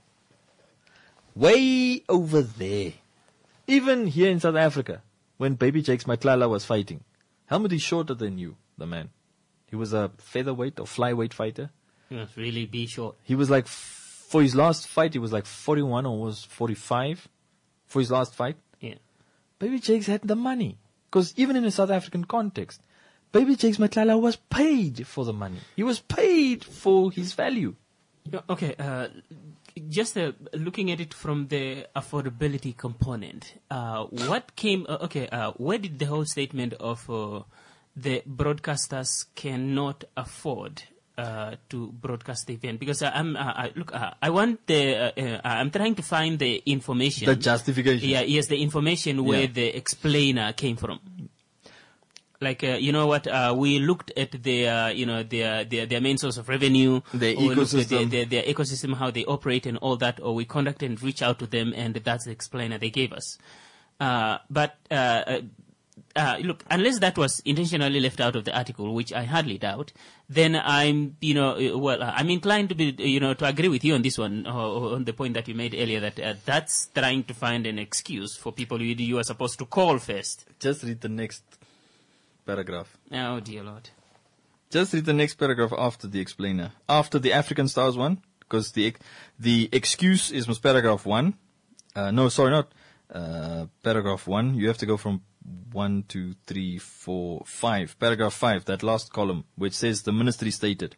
Way over there. Even here in South Africa, when Baby Jakes Matlala was fighting, Helmut is shorter than you, the man. He was a featherweight or flyweight fighter. He must really be short. He was like, for his last fight, he was like forty-one or was forty-five for his last fight. Yeah. Baby Jakes had the money. Because even in a South African context, Baby Jakes Matlala was paid for the money. He was paid for his value. Okay, uh, just uh, looking at it from the affordability component, uh, what came, uh, okay, uh, where did the whole statement of uh, the broadcasters cannot afford uh, to broadcast the event? Because uh, I'm, uh, I, look, uh, I want the, uh, uh, I'm trying to find the information. The justification. Yeah, yes, the information where Yeah. the explainer came from. Like, uh, you know what, uh, we looked at their, you know, their, their, their main source of revenue. Their or we looked at ecosystem. Their, their, their ecosystem, how they operate and all that, or we conduct and reach out to them, and that's the explainer they gave us. Uh, but, uh, uh, uh, look, unless that was intentionally left out of the article, which I hardly doubt, then I'm, you know, uh, well, uh, I'm inclined to be, you know, to agree with you on this one, uh, on the point that you made earlier, that uh, that's trying to find an excuse for people you, you are supposed to call first. Just read the next paragraph. Oh, dear Lord. Just read the next paragraph after the explainer. After the African Stars one, because the the excuse is was paragraph one. Uh, no, sorry, not uh, paragraph one. You have to go from one, two, three, four, five. Paragraph five, that last column, which says the ministry stated.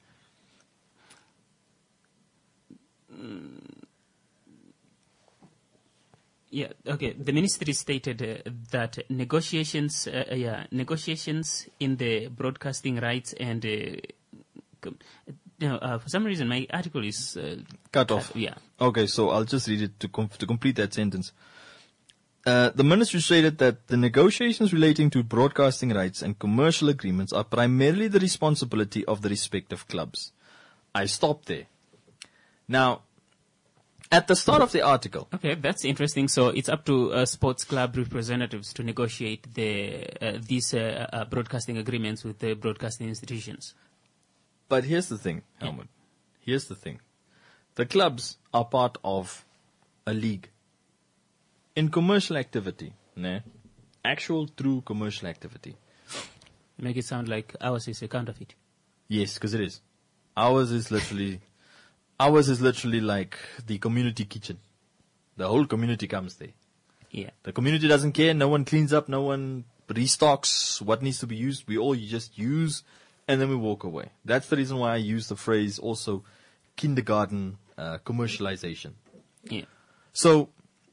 Yeah, okay. The ministry stated uh, that negotiations, uh, yeah, negotiations in the broadcasting rights and, uh, com- no, uh, for some reason my article is uh, Cut off. Uh, yeah. Okay, so I'll just read it to com- to complete that sentence. Uh, the ministry stated that the negotiations relating to broadcasting rights and commercial agreements are primarily the responsibility of the respective clubs. I stopped there. Now, at the start of the article, Okay, that's interesting. So it's up to uh, sports club representatives to negotiate the uh, these uh, uh, broadcasting agreements with the broadcasting institutions. but here's the thing, Helmut. Here's the thing. The clubs are part of a league. In commercial activity, ne, actual true commercial activity. Make it sound like ours is a counterfeit. Yes, because it is. Ours is literally, ours is literally like the community kitchen. The whole community comes there. Yeah. The community doesn't care. No one cleans up. No one restocks what needs to be used. We all just use, and then we walk away. That's the reason why I use the phrase also kindergarten uh, commercialization. Yeah. So,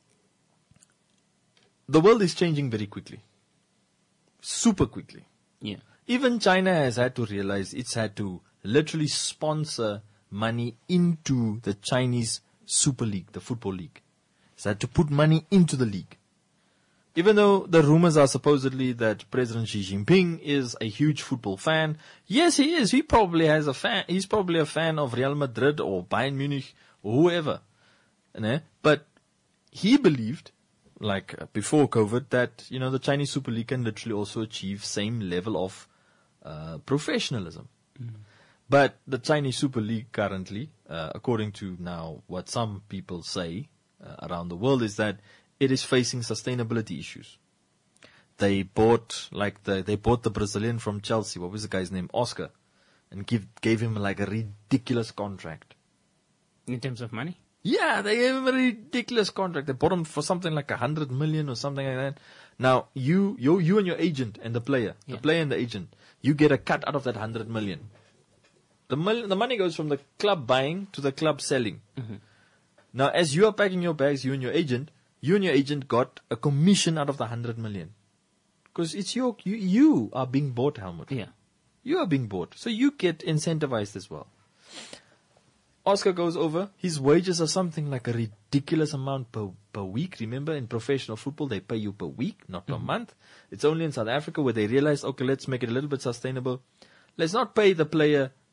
the world is changing very quickly. Super quickly. Yeah. Even China has had to realize it's had to literally sponsor money into the Chinese Super League, the football league. It's had to put money into the league. Even though the rumors are supposedly that President Xi Jinping is a huge football fan, yes, he is. He probably has a fan. He's probably a fan of Real Madrid or Bayern Munich or whoever. Ne? But he believed, like uh, before COVID, that you know the Chinese Super League can literally also achieve same level of uh, professionalism. Mm. But the Chinese Super League currently, uh, according to now what some people say uh, around the world, is that it is facing sustainability issues. They bought like the they bought the Brazilian from Chelsea. What was the guy's name? Oscar, and give gave him like a ridiculous contract. In terms of money? Yeah, they gave him a ridiculous contract. They bought him for something like a hundred million or something like that. Now you you you and your agent and the player, Yeah. the player and the agent, you get a cut out of that hundred million. The mil- the money goes from the club buying to the club selling. Mm-hmm. Now, as you are packing your bags, you and your agent, you and your agent got a commission out of the hundred million. Because it's your, you, you are being bought, Helmut. Yeah. You are being bought. So you get incentivized as well. Oscar goes over. His wages are something like a ridiculous amount per, per week. Remember, in professional football, they pay you per week, not per Mm-hmm. month. It's only in South Africa where they realize, okay, let's make it a little bit sustainable. Let's not pay the player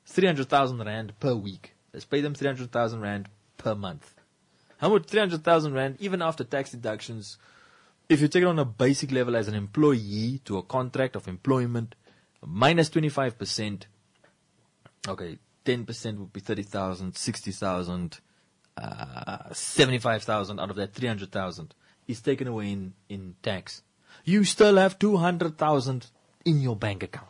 three hundred thousand rand per week. Let's pay them three hundred thousand rand per month. How much? three hundred thousand rand, even after tax deductions, if you take it on a basic level as an employee to a contract of employment, minus twenty-five percent, okay, ten percent would be thirty thousand, sixty thousand, uh, seventy-five thousand out of that three hundred thousand is taken away in, in tax. You still have two hundred thousand in your bank account.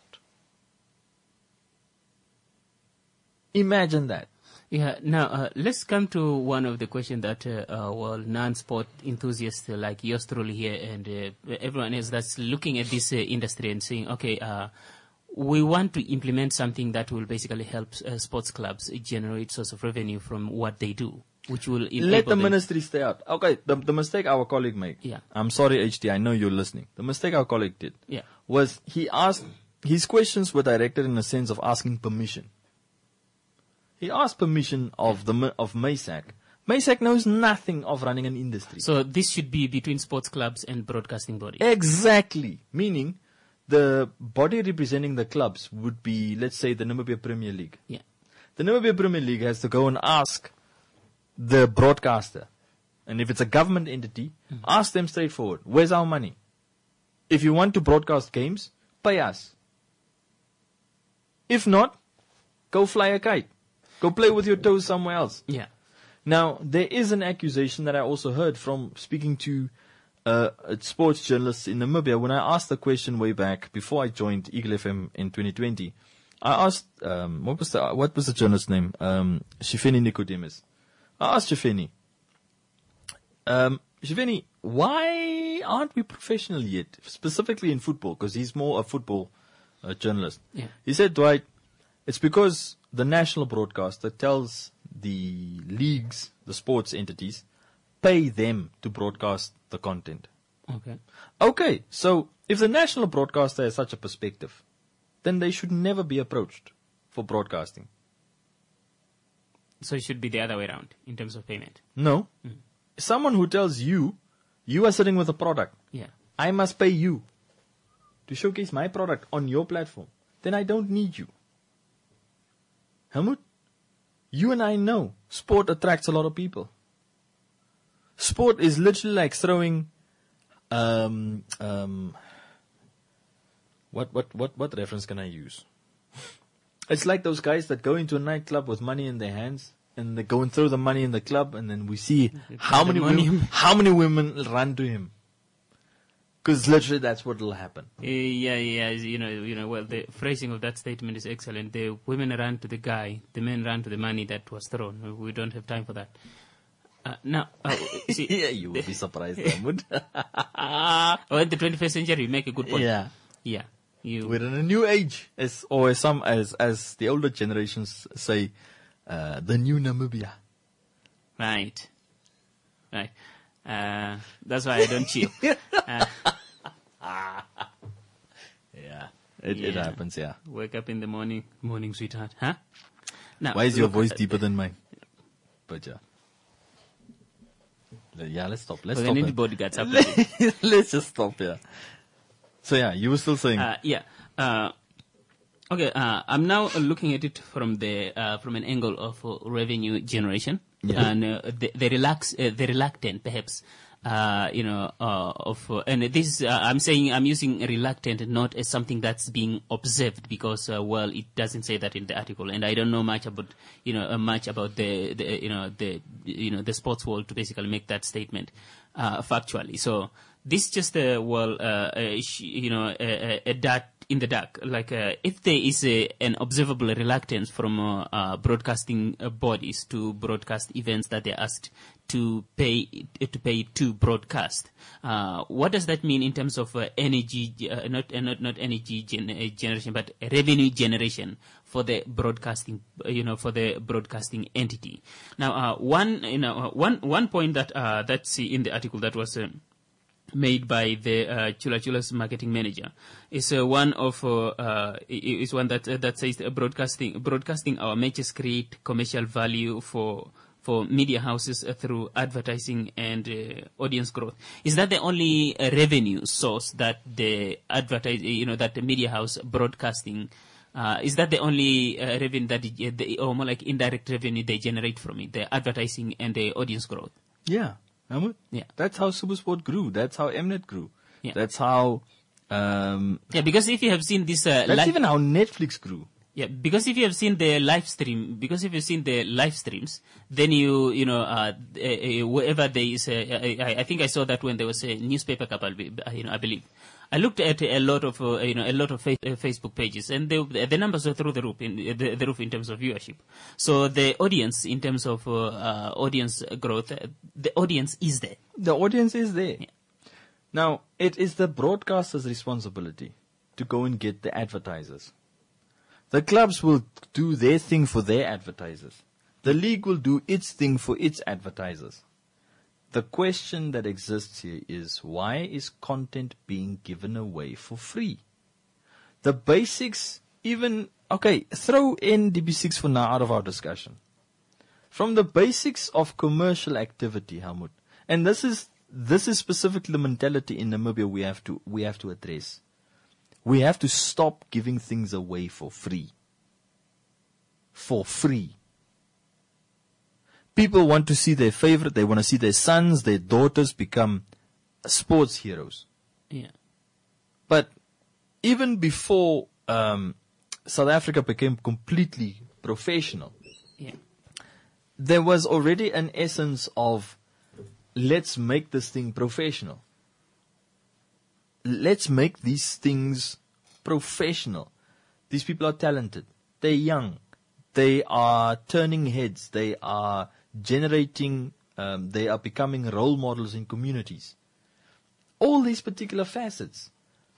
Imagine that. Yeah. Now uh, let's come to one of the questions that uh, uh, well, non-sport enthusiasts uh, like yours truly here and uh, everyone else that's looking at this uh, industry and saying, okay, uh, we want to implement something that will basically help uh, sports clubs generate source of revenue from what they do, which will enable let the them- ministry stay out. Okay, the, the mistake our colleague made. Yeah. I'm sorry, H D. I know you're listening. The mistake our colleague did. Yeah. Was he asked, his questions were directed in a sense of asking permission. He asked permission of the M- of MASAC. MASAC knows nothing of running an industry. So this should be between sports clubs and broadcasting bodies. Exactly. Meaning, the body representing the clubs would be, let's say, the Namibia Premier League. Yeah. The Namibia Premier League has to go and ask the broadcaster. And if it's a government entity, mm-hmm. ask them straightforward, where's our money? If you want to broadcast games, pay us. If not, go fly a kite. Go play with your toes somewhere else. Yeah. Now, there is an accusation that I also heard from speaking to uh, sports journalists in Namibia. When I asked the question way back, before I joined Eagle F M in twenty twenty, I asked, um, what was the what was the journalist's name? Um, Shifeni Nicodemus. I asked Shifeni, um, Shifeni, why aren't we professional yet, specifically in football? Because he's more a football uh, journalist. Yeah. He said, Dwight, it's because the national broadcaster tells the leagues, the sports entities, pay them to broadcast the content. Okay. Okay, so if the national broadcaster has such a perspective, then they should never be approached for broadcasting. So it should be the other way around in terms of payment. No. Mm. Someone who tells you, you are sitting with a product, Yeah. I must pay you to showcase my product on your platform, then I don't need you. Helmut, you and I know sport attracts a lot of people. Sport is literally like throwing, um, um, what, what, what, what reference can I use? It's like those guys that go into a nightclub with money in their hands and they go and throw the money in the club and then we see how many, money. women, how many women run to him. Because literally that's what will happen. Uh, yeah, yeah, you know, you know. Well, the phrasing of that statement is excellent. The women ran to the guy, the men ran to the money that was thrown. We don't have time for that. Uh, now, uh, see, yeah, you will be surprised, Ahmed. well, in the twenty-first century, you make a good point. Yeah, yeah. You we're in a new age, as or as some as as the older generations say, uh, the new Namibia. right, right. Uh, that's why I don't chill. Uh, yeah, it, yeah. it happens. Yeah. Wake up in the morning, morning, sweetheart. Huh? Now, Why is your look, voice uh, deeper than mine? But yeah. Yeah, let's stop. Let's Well, stop. they need here. bodyguards up. Let's just stop here. So yeah, you were still saying. Uh, yeah. Uh, okay. Uh, I'm now looking at it from the uh, from an angle of uh, revenue generation, Yeah. and uh, the, the relax, uh, the reluctant, perhaps. Uh, you know, uh, of uh, and this uh, I'm saying I'm using reluctant not as something that's being observed because uh, well it doesn't say that in the article and I don't know much about you know uh, much about the, the you know the you know the sports world to basically make that statement uh, factually. So this just uh, well uh, uh, sh- you know a, a, a dart in the dark. Like uh, if there is a, an observable reluctance from uh, uh, broadcasting uh, bodies to broadcast events that they're asked to pay to pay to broadcast. Uh, what does that mean in terms of uh, energy, uh, not, uh, not not energy gen- uh, generation, but revenue generation for the broadcasting, uh, you know, for the broadcasting entity? Now, uh, one you know uh, one one point that uh, that's in the article that was. Uh, made by the uh, Chula Chula's marketing manager is uh, one of uh, uh, is one that uh, that says uh, broadcasting broadcasting our matches create commercial value for for media houses uh, through advertising and uh, audience growth. Is that the only uh, revenue source that the advertise you know that the media house broadcasting Uh, is that the only uh, revenue that, it, the, or more like indirect revenue they generate from it, the advertising and the audience growth? Yeah, Mahmoud. Yeah. That's how SuperSport grew. That's how Mnet grew. Yeah. That's how. Um, Yeah, because if you have seen this, uh, that's live, even how Netflix grew. yeah, because if you have seen the live stream, because if you've seen the live streams, then you, you know, uh, uh, uh, wherever there is, a, I, I think I saw that when there was a newspaper couple, you know, I believe. I looked at a lot of, uh, you know, a lot of fa- uh, Facebook pages, and the, the numbers were through the roof in the, the roof in terms of viewership. So the audience, in terms of uh, uh, audience growth, uh, the audience is there. The audience is there. Yeah. Now, it is the broadcaster's responsibility to go and get the advertisers. The clubs will do their thing for their advertisers. The league will do its thing for its advertisers. The question that exists here is, why is content being given away for free? The basics, even, okay, throw N D B six for now out of our discussion. From the basics of commercial activity, Helmut, and this is this is specifically the mentality in Namibia we have to we have to address. We have to stop giving things away for free. For free. People want to see their favorite, they want to see their sons, their daughters become sports heroes. Yeah. But even before um, South Africa became completely professional, Yeah. there was already an essence of, let's make this thing professional. Let's make these things professional. These people are talented. They're young. They are turning heads. They are generating, um, they are becoming role models in communities. All these particular facets.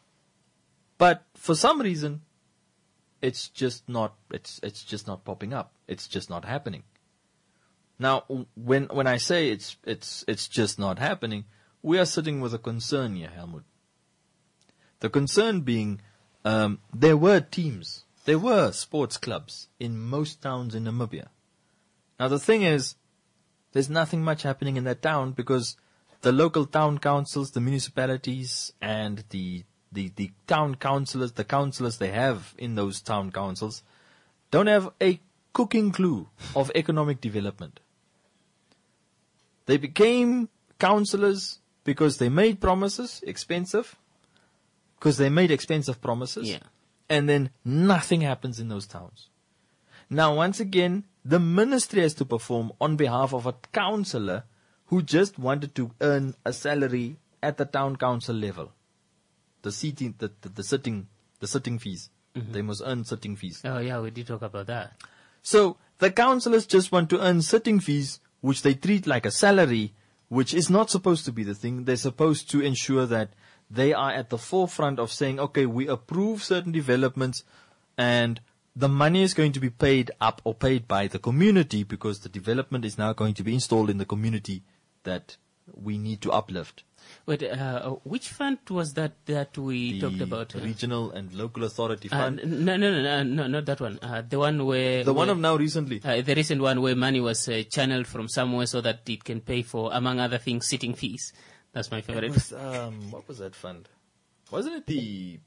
But for some reason, it's just not, it's, it's just not popping up. It's just not happening. Now, when, when I say it's, it's, it's just not happening, we are sitting with a concern here, Helmut. The concern being, um, there were teams, there were sports clubs in most towns in Namibia. Now the thing is, there's nothing much happening in that town because the local town councils, the municipalities, and the, the, the town councillors, the councillors they have in those town councils, don't have a cooking clue of economic development. They became councillors because they made promises, expensive, because they made expensive promises, Yeah. and then nothing happens in those towns. Now, once again, the ministry has to perform on behalf of a councillor who just wanted to earn a salary at the town council level. The seating, the, the, the sitting, the sitting fees. Mm-hmm. They must earn sitting fees. Oh, yeah, we did talk about that. So the councillors just want to earn sitting fees, which they treat like a salary, which is not supposed to be the thing. They're supposed to ensure that they are at the forefront of saying, okay, we approve certain developments and the money is going to be paid up or paid by the community because the development is now going to be installed in the community that we need to uplift. Wait, uh, which fund was that that we The talked about? Uh, Regional and Local Authority uh, Fund. no, no, no, no, no, not that one. Uh, the one where... the where, one of now recently. Uh, the recent one where money was uh, channeled from somewhere so that it can pay for, among other things, sitting fees. That's my favorite. It was, um, what was that fund? Wasn't it the...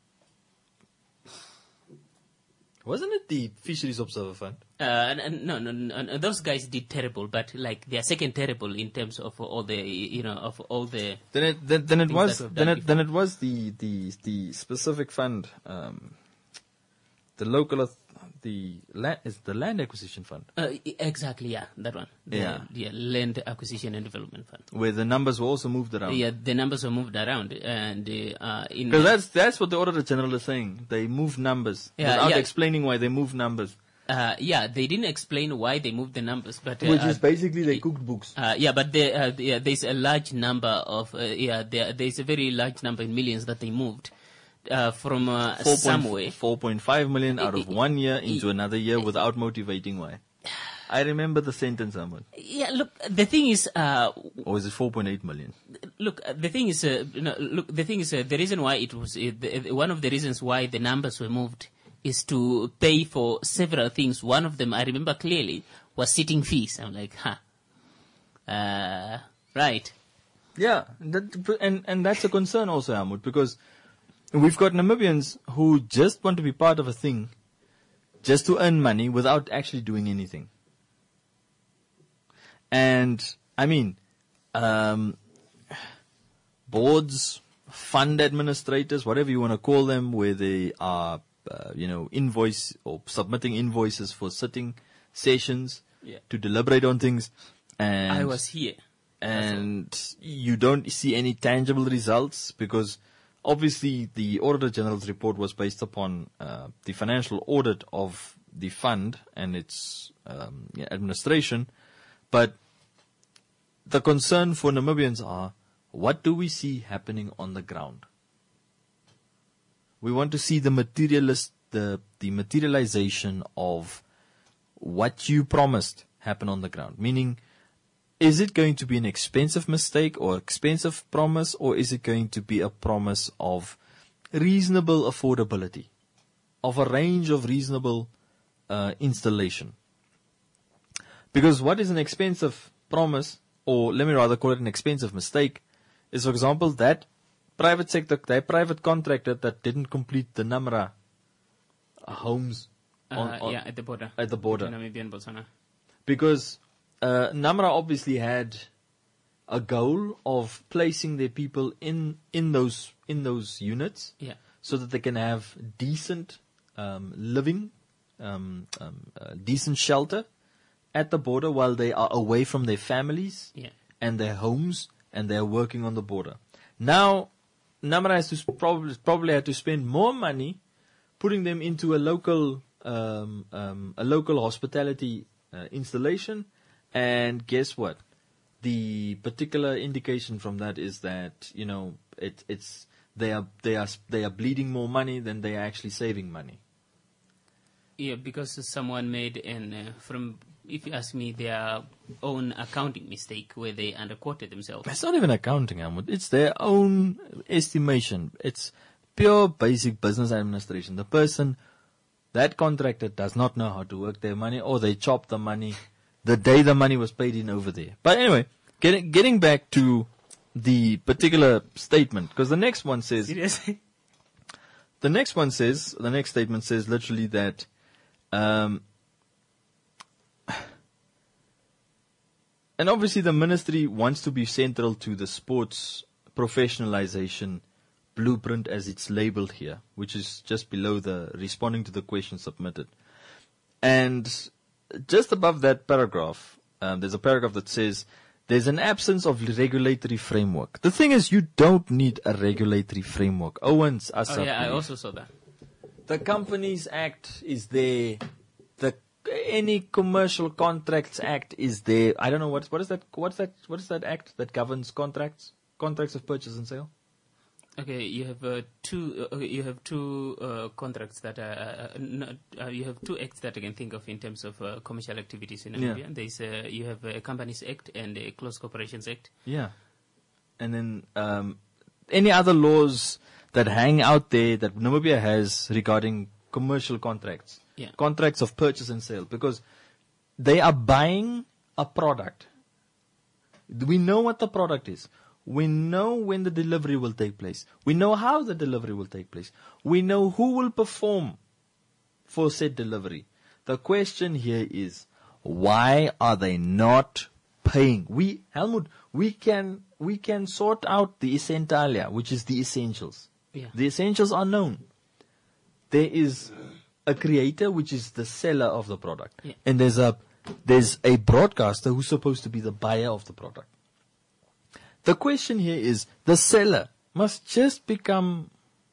Wasn't it the Fisheries Observer Fund? Uh, and, and no, no, no, no, those guys did terrible, but like they are second terrible in terms of all the, you know, of all the. Then it then, then it things was that we've then done it then it was the the the specific fund, um, the local auth- the land is the land acquisition fund Uh, e- exactly, yeah, that one. The, Yeah. yeah, land acquisition and development fund. where the numbers were also moved around. Yeah, the numbers were moved around, and uh, in Because that's that's what the Auditor General is saying. They moved numbers Yeah, without yeah. explaining why they moved numbers, uh, yeah, they didn't explain why they moved the numbers, but uh, which uh, is basically they cooked books. Uh, yeah, but there, uh, yeah, there's a large number of, uh, yeah, there, there's a very large number in millions that they moved uh, from uh, somewhere. four point five million out of I- I- one year into I- another year without motivating why. I remember the sentence, someone. Yeah, look, the thing is, uh, Or is it four point eight million? look, uh, the thing is, uh, no, look, the thing is, uh, the reason why it was, uh, the, uh, one of the reasons why the numbers were moved is to pay for several things. One of them, I remember clearly, was sitting fees. I'm like, huh, uh, right. Yeah, that, and and that's a concern also, Helmut, because we've got Namibians who just want to be part of a thing, just to earn money without actually doing anything. And, I mean, um, boards, fund administrators, whatever you want to call them, where they are, uh, you know, invoice or submitting invoices for sitting sessions Yeah. to deliberate on things. And I was here. and you don't see any tangible results because obviously the Auditor General's report was based upon uh, the financial audit of the fund and its um, yeah, administration. But the concern for Namibians are, what do we see happening on the ground? We want to see the materialist, the, the materialization of what you promised happen on the ground. Meaning, is it going to be an expensive mistake or expensive promise, or is it going to be a promise of reasonable affordability, of a range of reasonable uh, installation? Because what is an expensive promise, or let me rather call it an expensive mistake, is, for example, that private sector, that private contractor that didn't complete the Namra homes on, Uh, on, yeah, at the border. at the border. Between Namibia and Botswana. Because uh, Namra obviously had a goal of placing their people in, in those in those units, Yeah. so that they can have decent um, living, um, um, uh, decent shelter at the border while they are away from their families Yeah. and their homes, and they are working on the border. Now, Namra has to sp- probably probably had to spend more money putting them into a local um, um, a local hospitality uh, installation, and guess what? The particular indication from that is that, you know, it, it's they are they are they are bleeding more money than they are actually saving money. Yeah, because someone made an uh, from, if you ask me, their own accounting mistake where they underquoted themselves. It's not even accounting, Ahmed. It's their own estimation. It's pure basic business administration. The person, that contractor, does not know how to work their money, or they chop the money the day the money was paid in over there. But anyway, getting getting back to the particular statement, because the next one says, Seriously? the next one says, the next statement says literally that, um, and obviously the ministry wants to be central to the sports professionalization blueprint as it's labeled here, which is just below the responding to the question submitted. And just above that paragraph, um, there's a paragraph that says, there's an absence of regulatory framework. The thing is, you don't need a regulatory framework. Owens, Asap. Oh, yeah, I also saw that. The Companies Act is there. The any Commercial Contracts Act is there. I don't know what what is that what is that what is that act that governs contracts contracts of purchase and sale? Okay, you have uh, two. Uh, okay, you have two uh, contracts that are. Uh, not, uh, you have two acts that I can think of in terms of uh, commercial activities in Namibia. Yeah. There's uh, you have a Companies Act and a Close Corporations Act. Yeah, and then um, any other laws that hang out there that Namibia has regarding commercial contracts, Yeah. contracts of purchase and sale, because they are buying a product. We know what the product is. We know when the delivery will take place. We know how the delivery will take place. We know who will perform for said delivery. The question here is, why are they not paying? We, Helmut, we can, we can sort out the essentialia, which is the essentials. Yeah. The essentials are known. There is a creator, which is the seller of the product. Yeah. And there's a, there's a broadcaster who's supposed to be the buyer of the product. The question here is, the seller must just become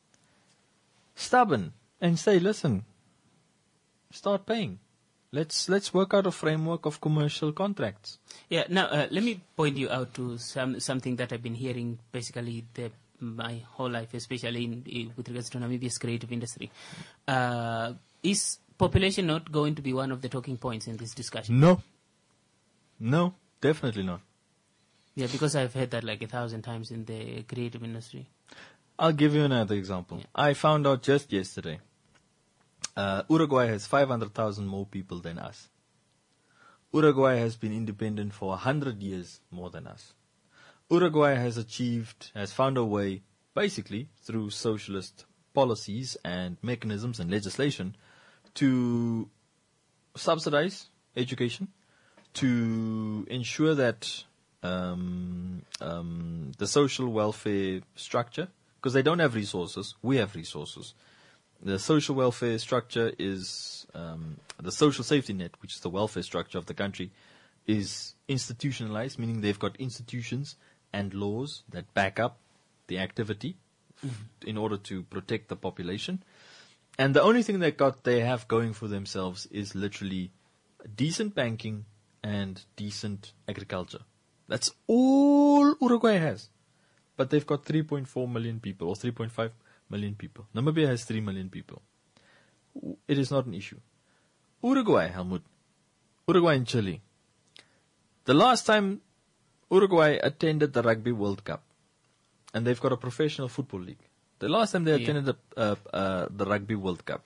stubborn and say, listen, start paying. Let's let's work out a framework of commercial contracts. Yeah. Now, uh, let me point you out to some something that I've been hearing basically the, my whole life, especially in, in, with regards to Namibia's creative industry. Uh, is population not going to be one of the talking points in this discussion? No. No, definitely not. Yeah, because I've heard that like a thousand times in the creative industry. I'll give you another example. Yeah. I found out just yesterday. Uh, Uruguay has five hundred thousand more people than us. Uruguay has been independent for one hundred years more than us. Uruguay has achieved, has found a way, basically through socialist policies and mechanisms and legislation, to subsidize education, to ensure that um, um, the social welfare structure, because they don't have resources, we have resources. The social welfare structure is um, the social safety net, which is the welfare structure of the country, is institutionalized, meaning they've got institutions and laws that back up the activity mm-hmm. in order to protect the population. And the only thing they got they have going for themselves is literally decent banking and decent agriculture. That's all Uruguay has. But they've got three point four million people or three point five million people. Namibia has three million people. It is not an issue. Uruguay, Helmut. Uruguay and Chile. The last time Uruguay attended the Rugby World Cup, and they've got a professional football league. The last time they yeah. attended the, uh, uh, the Rugby World Cup,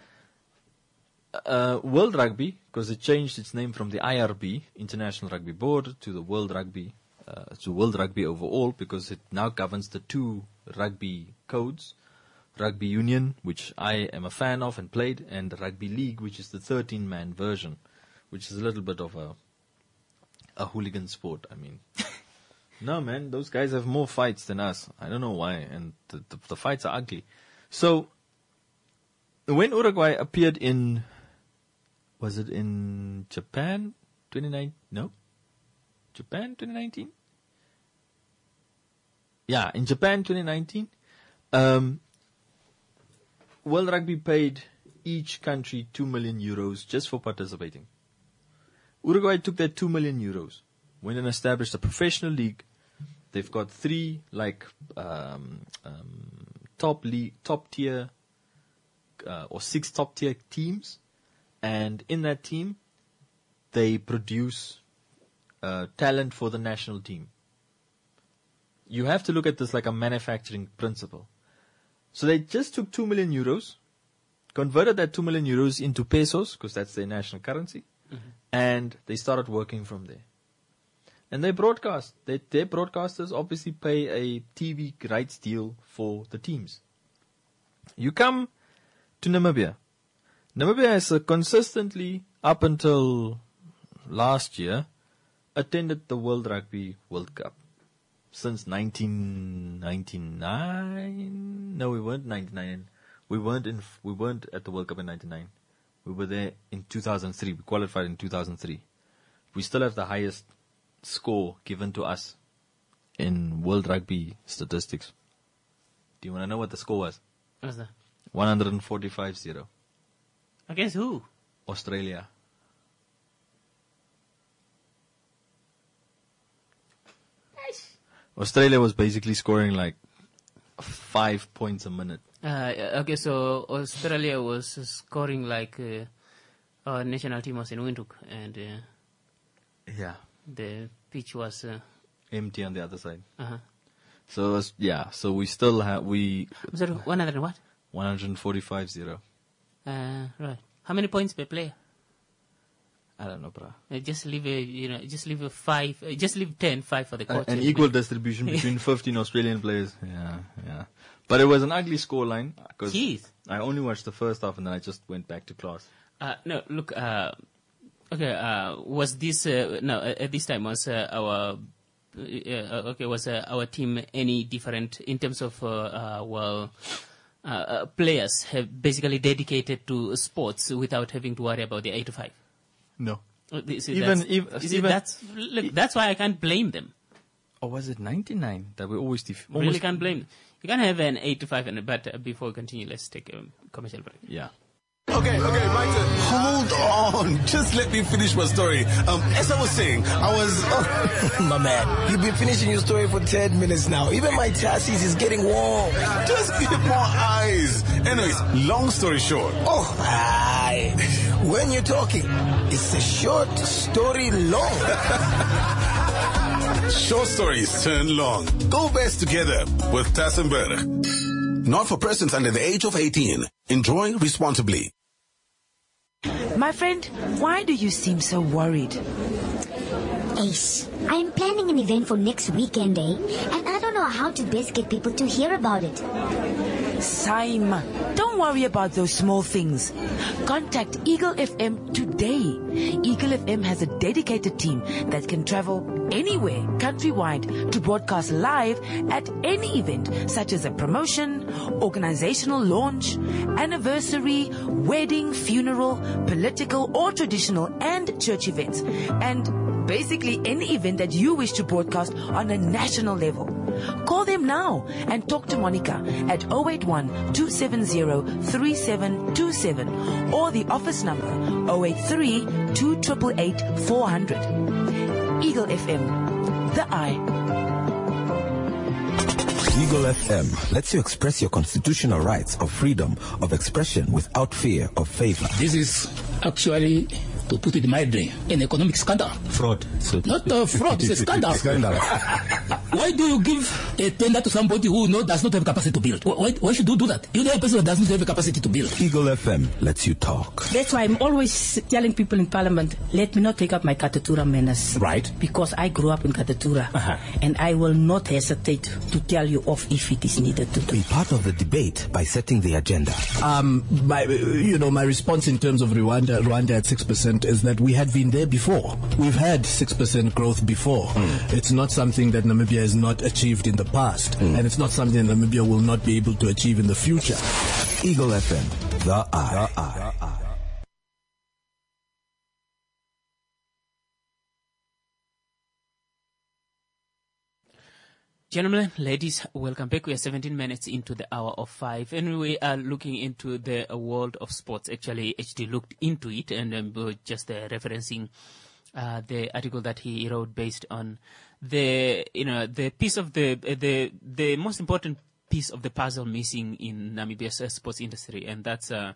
uh, World Rugby, because it changed its name from the I R B, International Rugby Board, to the World Rugby, uh, to World Rugby overall, because it now governs the two rugby codes, Rugby Union, which I am a fan of and played, and the Rugby League, which is the thirteen-man version, which is a little bit of a a hooligan sport. I mean, no, man, those guys have more fights than us. I don't know why, and the, the, the fights are ugly. So, when Uruguay appeared in, was it in Japan, twenty nineteen? No, Japan, twenty nineteen. Yeah, in Japan, twenty nineteen. Um, World Rugby paid each country two million euros just for participating. Uruguay took that two million euros, went and established a professional league. They've got three like um, um, top league, top tier, uh, or six top tier teams, and in that team, they produce uh, talent for the national team. You have to look at this like a manufacturing principle. So they just took two million euros, converted that two million euros into pesos, because that's their national currency. Mm-hmm. And they started working from there. And they broadcast. They, their broadcasters obviously pay a T V rights deal for the teams. You come to Namibia. Namibia has uh, consistently, up until last year, attended the World Rugby World Cup. Since nineteen ninety-nine? No, we weren't ninety-nine. We weren't in. We weren't at the World Cup in ninety-nine. We were there in two thousand three. We qualified in two thousand three. We still have the highest score given to us in World Rugby statistics. Do you want to know what the score was? What's that? one forty-five zero. Against who? Australia. Nice. Australia was basically scoring like five points a minute. Uh, okay, so Australia was scoring like uh, our national team was in Windhoek, and uh, yeah, the pitch was uh, empty on the other side. Uh-huh. So it was, yeah, so we still have we. Sorry, one hundred what? One forty-five zero. Uh, right. How many points per player? I don't know, bro. Uh, just leave a, you know, just leave a five, uh, just leave ten, five for the coach. Uh, an equal distribution between fifteen Australian players. Yeah, yeah. But it was an ugly scoreline because I only watched the first half and then I just went back to class. Uh, no, look, uh, okay, uh, was this, uh, no, uh, at this time was uh, our, uh, okay, was uh, our team any different in terms of, uh, uh, well, uh, uh, players have basically dedicated to sports without having to worry about the eight to five? No. See, even, that's, even, see, even that's, look, that's why I can't blame them. Or was it ninety-nine that we always def- really can't blame them. You can't have an eight to five, and but uh, before we continue, let's take a commercial break. Yeah. Okay, okay, my turn. Hold on. Just let me finish my story. Um, as I was saying, I was... Oh, my man, you've been finishing your story for ten minutes now. Even my chassis is getting warm. Just give more eyes. Anyways, long story short. Oh, aye. When you're talking, it's a short story long. Short stories turn long. Go best together with Tassenberg. Not for persons under the age of eighteen. Enjoy responsibly. My friend, why do you seem so worried? Ace, I am planning an event for next weekend, eh? And I don't know how to best get people to hear about it. Sime, don't worry about those small things. Contact Eagle F M today. Eagle F M has a dedicated team that can travel anywhere countrywide to broadcast live at any event, such as a promotion, organizational launch, anniversary, wedding, funeral, political or traditional and church events, and basically any event that you wish to broadcast on a national level. Call them now and talk to Monica at zero eight one, two seven zero, three seven two seven or the office number zero eight three, two eight eight, four zero zero. Eagle F M, the eye. Eagle F M lets you express your constitutional rights of freedom of expression without fear of favor. This is actually, to put it mildly, an economic scandal. Fraud. So Not a fraud, it's a scandal. Scandal. Why do you give a tender to somebody who no, does not have capacity to build? Why, why should you do that? You know a person who doesn't have a capacity to build. Eagle F M lets you talk. That's why I'm always telling people in Parliament, let me not take up my Katatura manners. Right. Because I grew up in Katatura. Uh-huh. And I will not hesitate to tell you off if it is needed to do. Be part of the debate by setting the agenda. Um, my, you know, my response in terms of Rwanda, Rwanda at six percent is that we had been there before. We've had six percent growth before. Mm. It's not something that Namibia has not achieved in the past. Mm. And it's not something that Namibia will not be able to achieve in the future. Eagle F M, the eye. The eye. The eye. Gentlemen, ladies, welcome back. We are seventeen minutes into the hour of five, and we are looking into the uh, world of sports. Actually, H D looked into it, and um, we were just uh, referencing uh, the article that he wrote based on the, you know, the piece of the uh, the the most important piece of the puzzle missing in Namibia's uh, sports industry, and that's uh,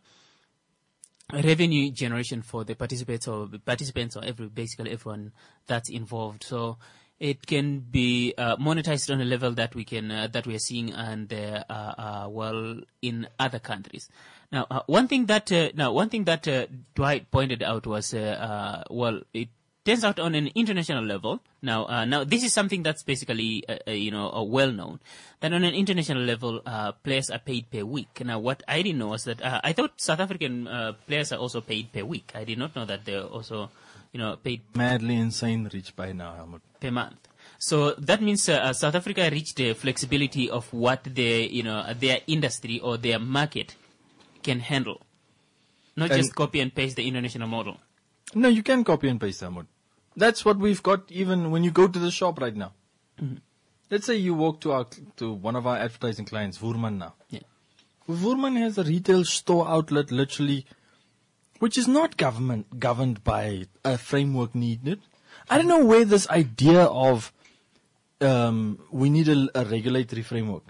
revenue generation for the participants or participants or every basically everyone that's involved. So it can be uh, monetized on a level that we can uh, that we are seeing and uh, uh, uh, well in other countries. Now, uh, one thing that uh, now one thing that uh, Dwight pointed out was uh, uh, well, it turns out on an international level. Now, uh, now this is something that's basically uh, uh, you know uh, well known that on an international level, uh, players are paid per week. Now, what I didn't know was that uh, I thought South African uh, players are also paid per week. I did not know that they're also, you know, paid madly insane rich by now, Helmut. Per month. So that means uh, South Africa reached the flexibility of what their, you know, their industry or their market can handle, not And just copy and paste the international model. No, you can copy and paste, Helmut. That's what we've got even when you go to the shop right now. Mm-hmm. Let's say you walk to our to one of our advertising clients, Voerman now. Yeah. Voerman has a retail store outlet literally, which is not government governed by a framework needed. I don't know where this idea of um, we need a, a regulatory framework.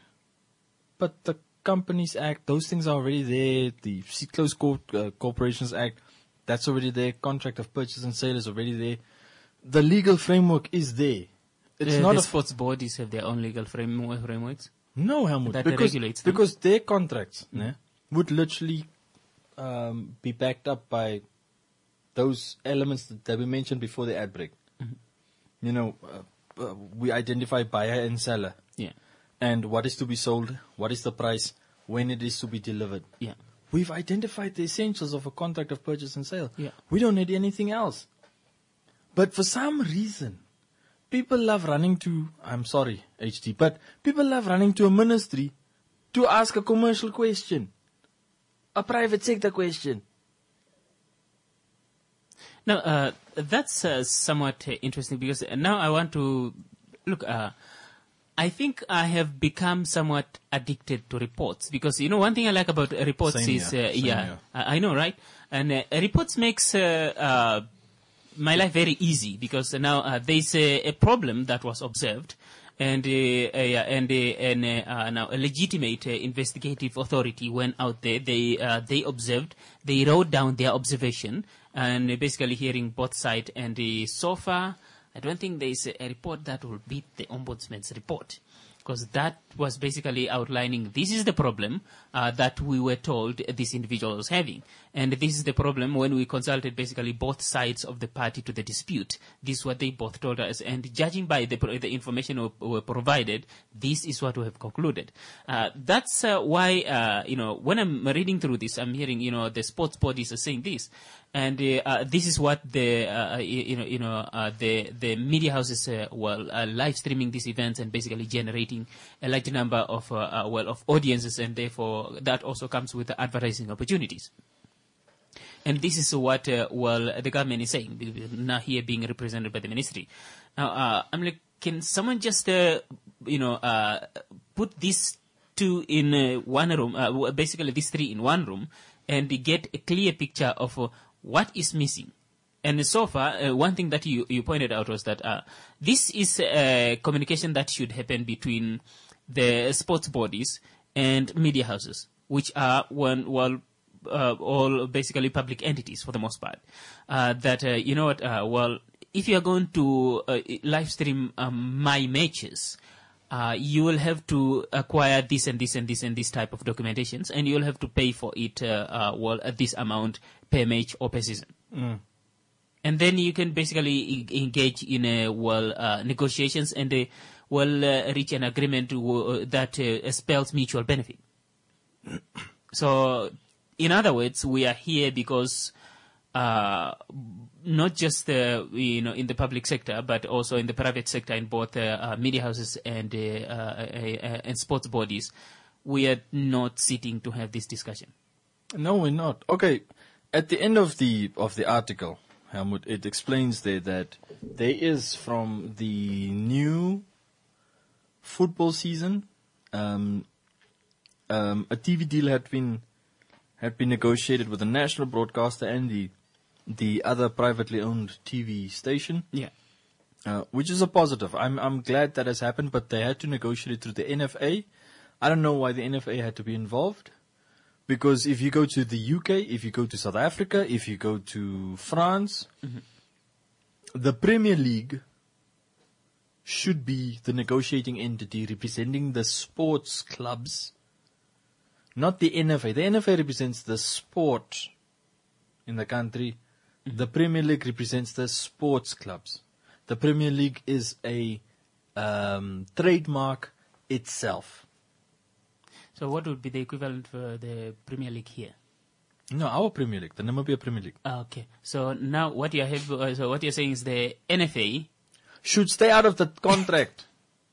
But the Companies Act, those things are already there. The Close Co- uh, Corporations Act, that's already there. Contract of purchase and sale is already there. The legal framework is there. It's Uh, not the a sports bodies have their own legal framework, frameworks. No, Helmut, that because, regulates them. because their contracts ne, would literally um, be backed up by those elements that, that we mentioned before the ad break. Mm-hmm. You know, uh, uh, we identify buyer and seller. Yeah. And what is to be sold, what is the price, when it is to be delivered. Yeah. We've identified the essentials of a contract of purchase and sale. Yeah. We don't need anything else. But for some reason, people love running to, I'm sorry, H D, but people love running to a ministry to ask a commercial question, a private sector question. Now, uh, that's uh, somewhat uh, interesting because now I want to look. Uh, I think I have become somewhat addicted to reports because, you know, one thing I like about uh, reports Same is, here. uh, Same yeah, here. I, I know, right? And uh, reports makes uh, uh, my life very easy because now uh, there's a, a problem that was observed, and uh, uh, and uh, and uh, uh, now a legitimate uh, investigative authority went out there. They uh, they observed, they wrote down their observation, and uh, basically hearing both sides. And uh, so far, I don't think there is a, a report that will beat the ombudsman's report. because that was basically outlining this is the problem uh, that we were told this individual was having. And this is the problem when we consulted basically both sides of the party to the dispute. This is what they both told us. And judging by the, the information we were provided, this is what we have concluded. Uh, that's uh, why, uh, you know, when I'm reading through this, I'm hearing, you know, the sports bodies are saying this. And uh, uh, this is what the uh, you know you know uh, the the media houses uh, well uh, live streaming these events and basically generating a large number of uh, uh, well of audiences, and therefore that also comes with the advertising opportunities. And this is what uh, well the government is saying now here being represented by the ministry. Now uh, I'm like, can someone just uh, you know uh, put these two in uh, one room, uh, basically these three in one room, and get a clear picture of uh, what is missing? And so far, uh, one thing that you, you pointed out was that uh, this is a communication that should happen between the sports bodies and media houses, which are one, well, uh, all basically public entities for the most part. Uh, that, uh, you know what, uh, well, if you are going to uh, live stream um, my matches, Uh, you will have to acquire this and this and this and this type of documentations, and you will have to pay for it, uh, uh, well, at this amount per match or per season. Mm. And then you can basically e- engage in a, well, uh, negotiations and uh, well, uh, reach an agreement uh, that uh, spells mutual benefit. So, in other words, we are here because uh, not just uh, you know in the public sector, but also in the private sector, in both uh, uh, media houses and uh, uh, uh, and sports bodies, we are not sitting to have this discussion. No, we're not. Okay, at the end of the of the article, Helmut, it explains there that there is from the new football season, um, um, a T V deal had been had been negotiated with the national broadcaster and the the other privately owned T V station. Yeah. Uh, which is a positive. I'm I'm glad that has happened, but they had to negotiate it through the N F A. I don't know why the N F A had to be involved, because if you go to the U K, if you go to South Africa, if you go to France, mm-hmm. the Premier League should be the negotiating entity representing the sports clubs, not the N F A. The N F A represents the sport in the country. The Premier League represents the sports clubs. The Premier League is a um, trademark itself. So what would be the equivalent for the Premier League here? No, our Premier League, the Namibia Premier League. Okay. So now what you have, uh, so what you're saying is the N F A should stay out of the contract.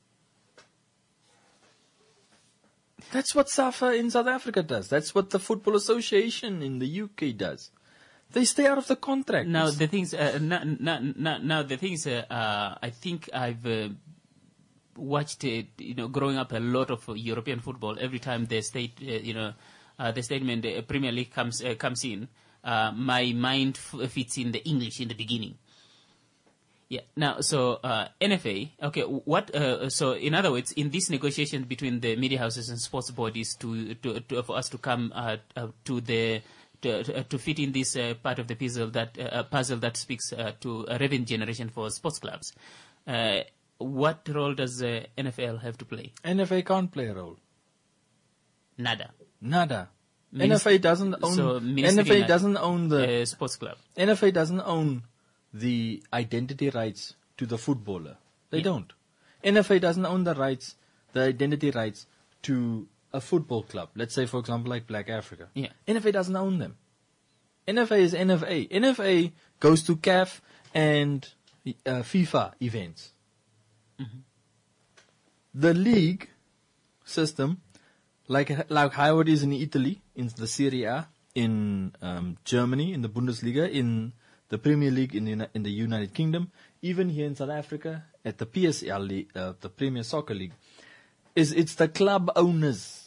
That's what SAFA in South Africa does. That's what the Football Association in the U K does. They stay out of the contract. Now the things, uh, now, now, now, now the things. Uh, uh, I think I've uh, watched it. You know, growing up a lot of European football. Every time the state, uh, you know, uh, the statement uh, Premier League comes uh, comes in, uh, my mind f- fits in the English in the beginning. Yeah. Now, so uh, N F A. Okay. What? Uh, so, in other words, in these negotiations between the media houses and sports bodies, to, to, to for us to come uh, uh, to the To, to fit in this uh, part of the puzzle that uh, puzzle that speaks uh, to a revenue generation for sports clubs. Uh, what role does the uh, N F L have to play? N F A can't play a role. Nada. Nada. Minist- N F A doesn't own. So N F A doesn't own the uh, sports club. N F A doesn't own the identity rights to the footballer. They yeah. don't. N F A doesn't own the rights, the identity rights to a football club, let's say, for example, like Black Africa. Yeah. N F A doesn't own them. N F A is N F A. N F A goes to C A F and uh, FIFA events. Mm-hmm. The league system, like like how it is in Italy, in the Serie A, in um, Germany, in the Bundesliga, in the Premier League in the, in the United Kingdom, even here in South Africa at the P S L League, uh, the Premier Soccer League, is it's the club owners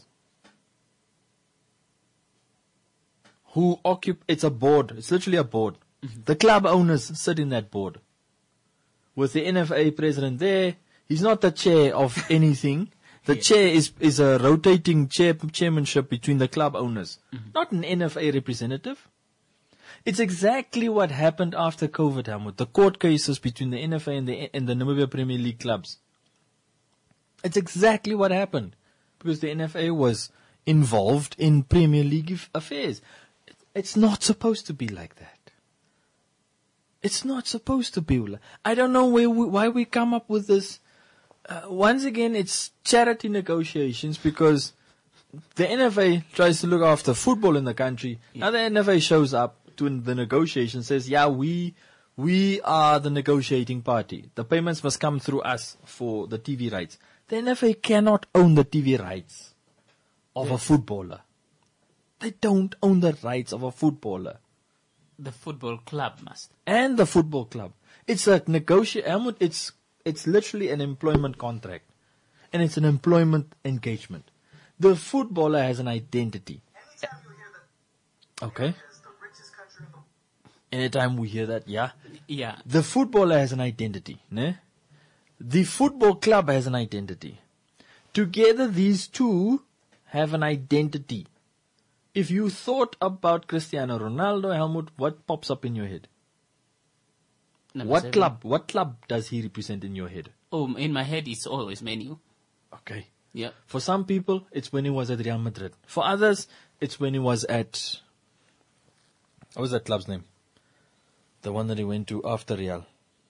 who occupy, it's a board, it's literally a board. Mm-hmm. The club owners sit in that board. With the N F A president there, he's not the chair of anything. The yeah. chair is, is a rotating chair, chairmanship between the club owners, mm-hmm. not an N F A representative. It's exactly what happened after COVID, Helmut. The court cases between the N F A and the, and the Namibia Premier League clubs. It's exactly what happened. Because the N F A was involved in Premier League affairs. It's not supposed to be like that. It's not supposed to be. I don't know where we, why we come up with this. Uh, once again, it's charity negotiations because the N F A tries to look after football in the country. Yeah. Now the N F A shows up to the negotiation, says, yeah, we we are the negotiating party. The payments must come through us for the T V rights. The N F A cannot own the T V rights of yes. a footballer. They don't own the rights of a footballer. The football club must. And the football club. It's a negotiation. It's it's literally an employment contract. And it's an employment engagement. The footballer has an identity. Anytime you hear that okay. is the richest country in the world. Anytime we hear that, yeah. Yeah. The footballer has an identity. Ne? The football club has an identity. Together these two have an identity. If you thought about Cristiano Ronaldo, Helmut, what pops up in your head? Number what seven. club? What club does he represent in your head? Oh, in my head, it's always Man U. Okay. Yeah. For some people, it's when he was at Real Madrid. For others, it's when he was at... What was that club's name? The one that he went to after Real.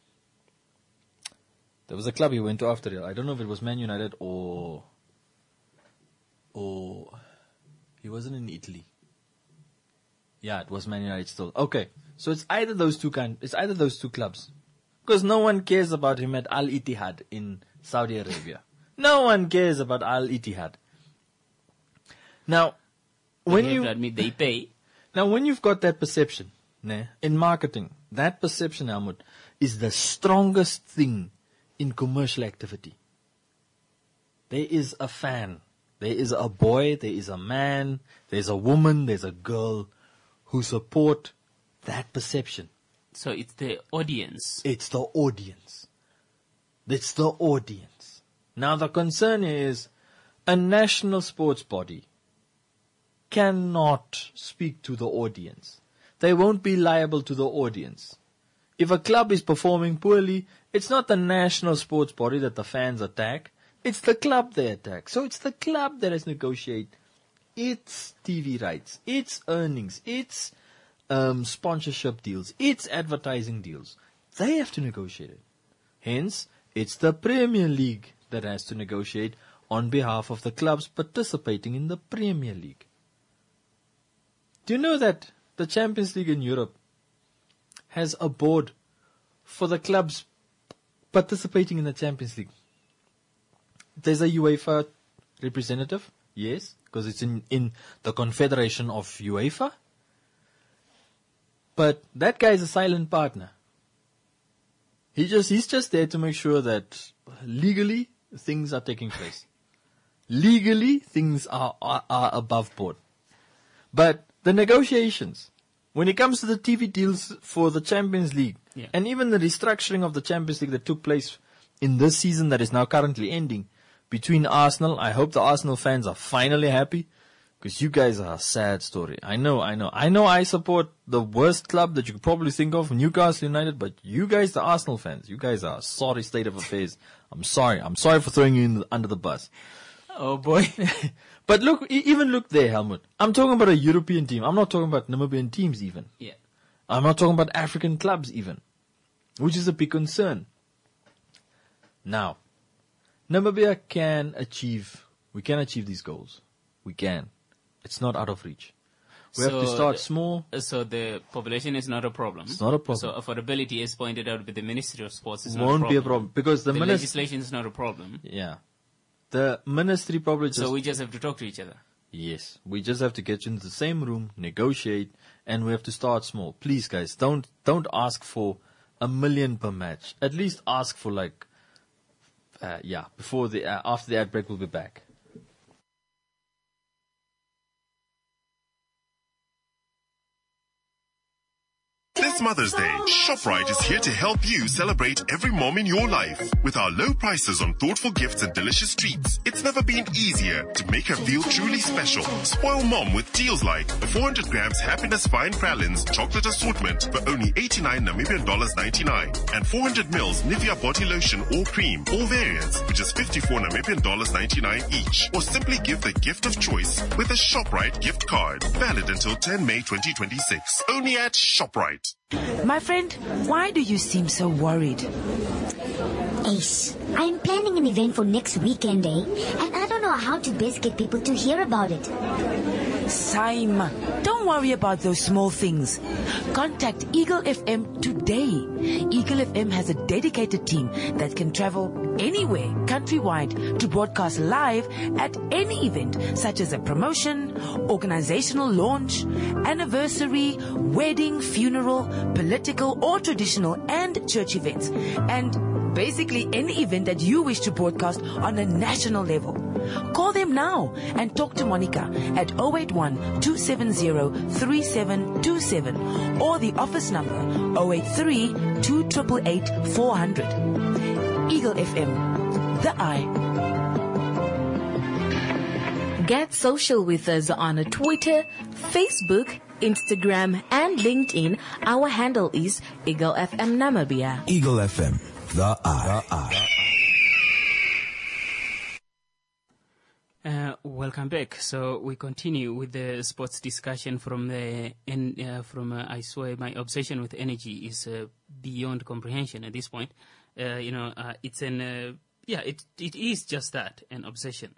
There was a club he went to after Real. I don't know if it was Man United or... Or... He wasn't in Italy. Yeah, it was Man United still. Okay, so it's either those two kind. It's either those two clubs, because no one cares about him at Al Ittihad in Saudi Arabia. No one cares about Al Ittihad. Now, when They you have to admit they pay. now when you've got that perception, ne, in marketing, that perception, Helmut, is the strongest thing in commercial activity. There is a fan. There is a boy, there is a man, there's a woman, there's a girl who support that perception. So it's the audience. It's the audience. It's the audience. Now the concern is a national sports body cannot speak to the audience. They won't be liable to the audience. If a club is performing poorly, it's not the national sports body that the fans attack. It's the club they attack. So it's the club that has to negotiate its T V rights, its earnings, its um, sponsorship deals, its advertising deals. They have to negotiate it. Hence, it's the Premier League that has to negotiate on behalf of the clubs participating in the Premier League. Do you know that the Champions League in Europe has a board for the clubs participating in the Champions League? There's a UEFA representative, yes, because it's in, in the confederation of UEFA. But that guy is a silent partner. He just he's just there to make sure that legally things are taking place. Legally things are, are, are above board. But the negotiations, when it comes to the T V deals for the Champions League, Yeah. and even the restructuring of the Champions League that took place in this season that is now currently ending, between Arsenal, I hope the Arsenal fans are finally happy, because you guys are a sad story. I know, I know. I know I support the worst club that you could probably think of, Newcastle United, but you guys, the Arsenal fans, you guys are a sorry state of affairs. I'm sorry. I'm sorry for throwing you in the, under the bus. Oh boy. But look, e- even look there, Helmut. I'm talking about a European team. I'm not talking about Namibian teams even. Yeah. I'm not talking about African clubs even, which is a big concern. Now, Namibia can achieve, we can achieve these goals. We can. It's not out of reach. We have to So start the- small. So the population is not a problem. It's not a problem. So affordability, as pointed out by the Ministry of Sports, is not Won't a be a problem. problem because the, The ministry. legislation is not a problem. Yeah, the ministry probably just. So we just have to talk to each other. Yes, we just have to get into the same room, negotiate, and we have to start small. Please, guys, don't don't ask for a million per match. At least ask for like, uh, yeah, before the uh, after the ad break, we'll be back. This It's Mother's Day. ShopRite is here to help you celebrate every mom in your life. With our low prices on thoughtful gifts and delicious treats, it's never been easier to make her feel truly special. Spoil mom with deals like the four hundred grams Happiness Fine Pralines chocolate assortment for only eighty-nine Namibian dollars ninety-nine and four hundred mils Nivea body lotion or cream, all variants for just fifty-four Namibian dollars ninety-nine each. Or simply give the gift of choice with a ShopRite gift card. Valid until the tenth of May twenty twenty-six. Only at ShopRite. My friend, why do you seem so worried? Ace, I'm planning an event for next weekend, eh? And I don't know how to best get people to hear about it. Simon, don't worry about those small things. Contact Eagle F M today. Eagle F M has a dedicated team that can travel anywhere countrywide to broadcast live at any event, such as a promotion, organizational launch, anniversary, wedding, funeral, political or traditional and church events, and basically any event that you wish to broadcast on a national level. Call them now and talk to Monica at zero eight one, two seven zero, three seven two seven or the office number zero eight three, two eight eight, eight, four zero zero. Eagle F M, the eye. Get social with us on Twitter, Facebook, Instagram, and LinkedIn. Our handle is Eagle F M Namibia. Eagle F M, the eye. The eye. Uh, welcome back. So we continue with the sports discussion from the en- uh, from uh, I swear my obsession with energy is uh, beyond comprehension at this point. Uh, you know, uh, it's an uh, yeah, it it is just that, an obsession.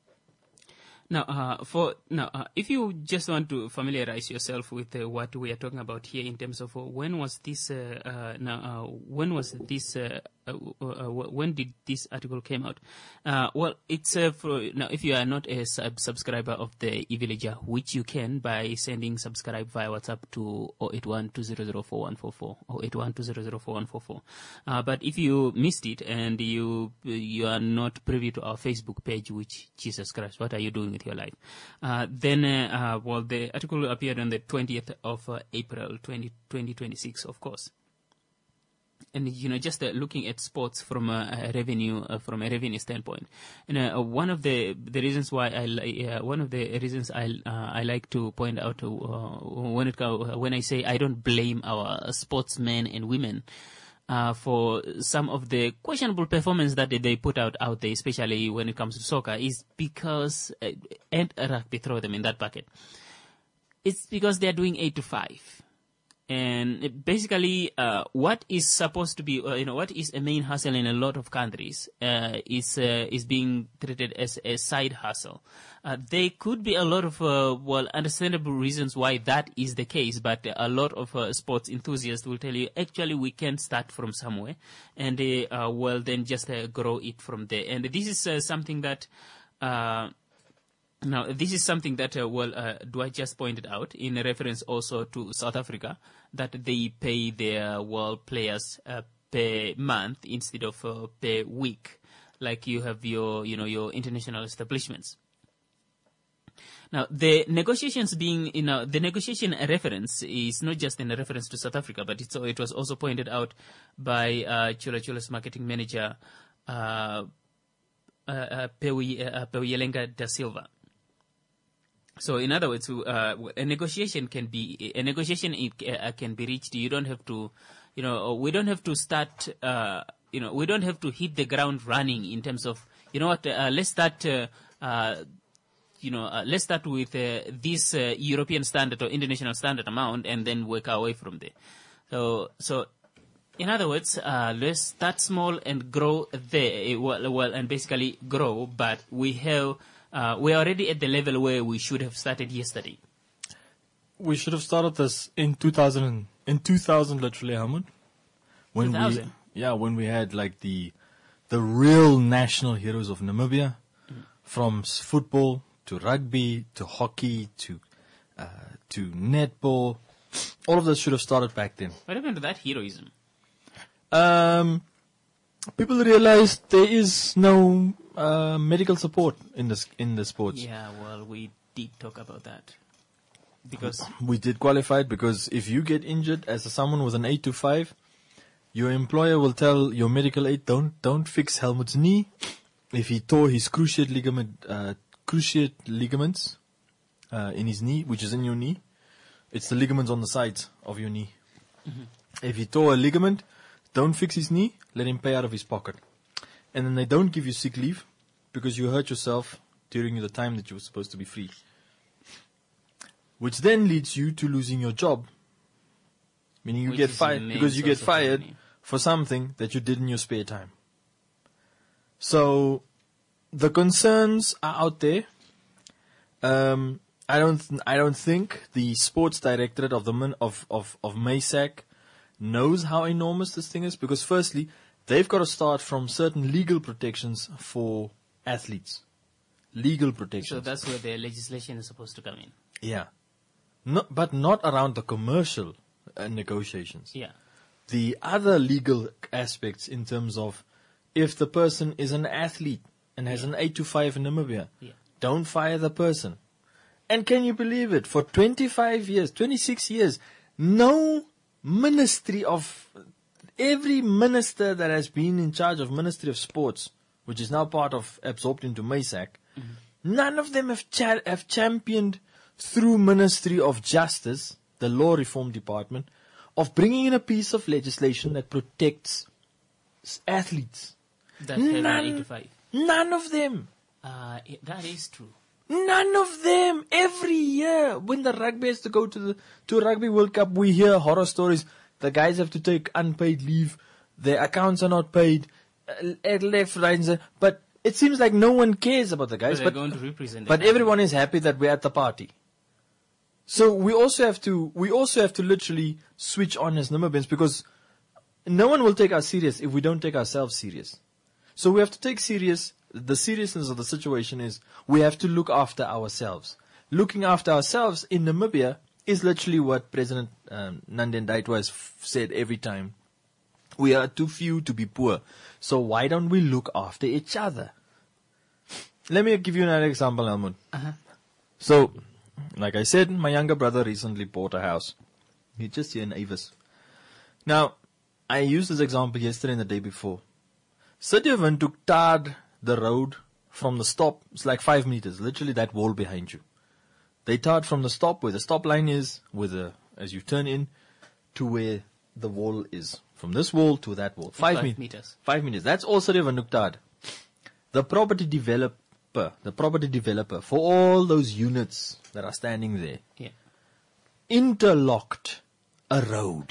Now, uh, for now, uh, if you just want to familiarize yourself with uh, what we are talking about here in terms of uh, when was this, uh, uh, now, uh, when was this, uh, uh, uh, when did this article came out? Uh, well, it's uh, for now. If you are not a sub- subscriber of the eVillager, which you can by sending subscribe via WhatsApp to zero eight one, two zero zero, four one four four, zero eight one, two zero zero, four one four four. Uh, but if you missed it and you you are not privy to our Facebook page, which Jesus Christ, what are you doing with your life? Uh, then, uh, uh, well, the article appeared on the twentieth of uh, April, twenty twenty-six, of course. And, you know, just uh, looking at sports from a, a revenue, uh, from a revenue standpoint, and uh, one of the the reasons why I li- uh, one of the reasons I uh, I like to point out uh, when it uh, when I say I don't blame our sportsmen and women Uh, for some of the questionable performance that they put out out there, especially when it comes to soccer, is because, uh, and rugby, throw them in that bucket. It's because they're doing eight to five. And basically, uh, what is supposed to be, uh, you know, what is a main hustle in a lot of countries, uh, is, uh, is being treated as a side hustle. Uh, there could be a lot of, uh, well, understandable reasons why that is the case, but a lot of uh, sports enthusiasts will tell you, actually, we can start from somewhere and, uh, uh well, then just uh, grow it from there. And this is uh, something that, uh, Now, this is something that, uh, well, uh, Dwight just pointed out in reference also to South Africa, that they pay their world players uh, per month instead of uh, per week, like you have your, you know, your international establishments. Now, the negotiations being, you know, the negotiation reference is not just in reference to South Africa, but it's, it was also pointed out by uh, Chula Chula's marketing manager, uh, uh, uh, Pewiyelenga da Silva. So, in other words, uh, a negotiation can be a negotiation uh, can be reached. You don't have to, you know, we don't have to start. Uh, you know, we don't have to hit the ground running in terms of, you know what? Uh, let's start. Uh, uh, you know, uh, let's start with uh, this uh, European standard or international standard amount, and then work our way from there. So, so. In other words, uh, let's start small and grow there. Well, well and basically grow, but we have. Uh, we're already at the level where we should have started yesterday. We should have started this in two thousand, in two thousand literally, Hamid. When two thousand? We, yeah, when we had like the, the real national heroes of Namibia, mm. from football to rugby to hockey to, uh, to netball. All of this should have started back then. What happened to that heroism? Um, people realized there is no uh, medical support in this in the sports. Yeah, well, we did talk about that. Because we did qualify it because if you get injured as a, someone with an eight to five, your employer will tell your medical aid, don't don't fix Helmut's knee. If he tore his cruciate ligament, uh, cruciate ligaments uh, in his knee, which is in your knee, it's the ligaments on the sides of your knee. Mm-hmm. If he tore a ligament, don't fix his knee, let him pay out of his pocket. And then they don't give you sick leave because you hurt yourself during the time that you were supposed to be free. Which then leads you to losing your job. Meaning you Which get is fired the main because you get source of fired revenue. for something that you did in your spare time. So the concerns are out there. Um, I don't. Th- I don't think the sports directorate of the min- of of of MASAC knows how enormous this thing is. Because firstly, they've got to start from certain legal protections for athletes. Legal protections. So that's where the legislation is supposed to come in. Yeah. No, but not around the commercial uh, negotiations. Yeah. The other legal aspects in terms of if the person is an athlete and has an eight to five in Namibia, Yeah. don't fire the person. And can you believe it? For twenty-five years, twenty-six years, no ministry of, every minister that has been in charge of Ministry of Sports, which is now part of, absorbed into MASAC, none of them have, cha- have championed through Ministry of Justice, the Law Reform Department, of bringing in a piece of legislation that protects s- athletes. That have an None- eighty-five. None of them. Uh, it- that is true. None of them. Every year, when the rugby has to go to the to Rugby World Cup, we hear horror stories. The guys have to take unpaid leave. Their accounts are not paid. Uh, at left, right, and center. But it seems like no one cares about the guys. But they're going to represent But them. everyone is happy that we're at the party. So we also have to we also have to literally switch on as Namibians because no one will take us serious if we don't take ourselves serious. So we have to take serious. The seriousness of the situation is we have to look after ourselves. Looking after ourselves in Namibia is literally what President um, Nandin Daitwa has f- said every time. We are too few to be poor. So why don't we look after each other? Let me give you another example, Helmut. Uh-huh. So, like I said, my younger brother recently bought a house. He's just here in Avis. Now, I used this example yesterday and the day before. City of Windhoek tarred the road from the stop. It's like five meters, literally that wall behind you. They tarred from the stop where the stop line is, with the, as you turn in, to where the wall is. From this wall to that wall. Five, Five me- meters. Five meters. That's all City of Windhoek tarred. The property developer, the property developer, for all those units that are standing there, Yeah. interlocked a road.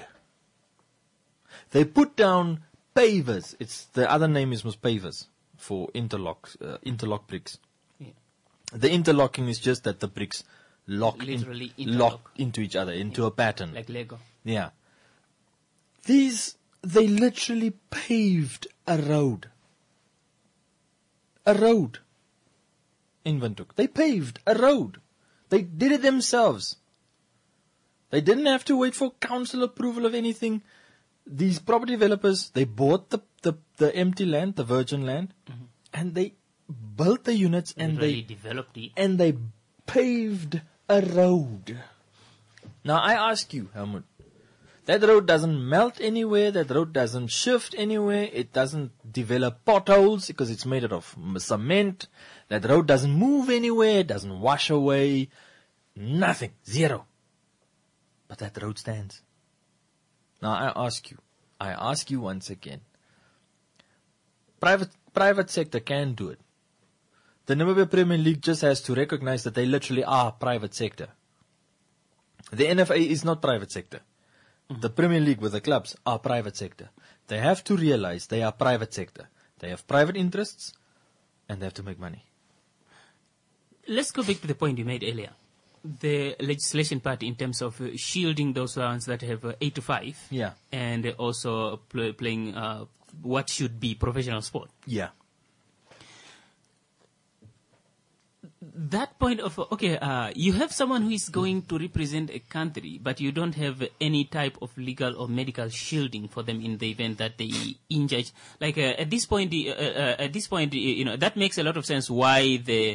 They put down pavers. It's the other name is was pavers for interlock uh, interlock bricks. Yeah. The interlocking is just that the bricks lock in- Literally lock interlock. into each other into a pattern. Like Lego. Yeah. These they literally paved a road. A road in Windhoek. They paved a road. They did it themselves. They didn't have to wait for council approval of anything. These property developers, they bought the, the, the empty land, the virgin land, and they built the units and Really they developed it. and they paved a road. Now I ask you, Helmut, that road doesn't melt anywhere, that road doesn't shift anywhere, it doesn't develop potholes because it's made out of m- cement, that road doesn't move anywhere, it doesn't wash away, nothing, zero. But that road stands. Now I ask you, I ask you once again, private, private sector can do it. The Namibia Premier League just has to recognize that they literally are private sector. The N F A is not private sector. The Premier League with the clubs are private sector. They have to realize they are private sector. They have private interests and they have to make money. Let's go back to the point you made earlier. The legislation part in terms of uh, shielding those ones that have uh, eight to five. Yeah. And also pl- playing uh, what should be professional sport. Yeah. That point of, okay, uh, you have someone who is going to represent a country, but you don't have any type of legal or medical shielding for them in the event that they injure. Like, uh, at this point, uh, uh, at this point, uh, you know, that makes a lot of sense why the,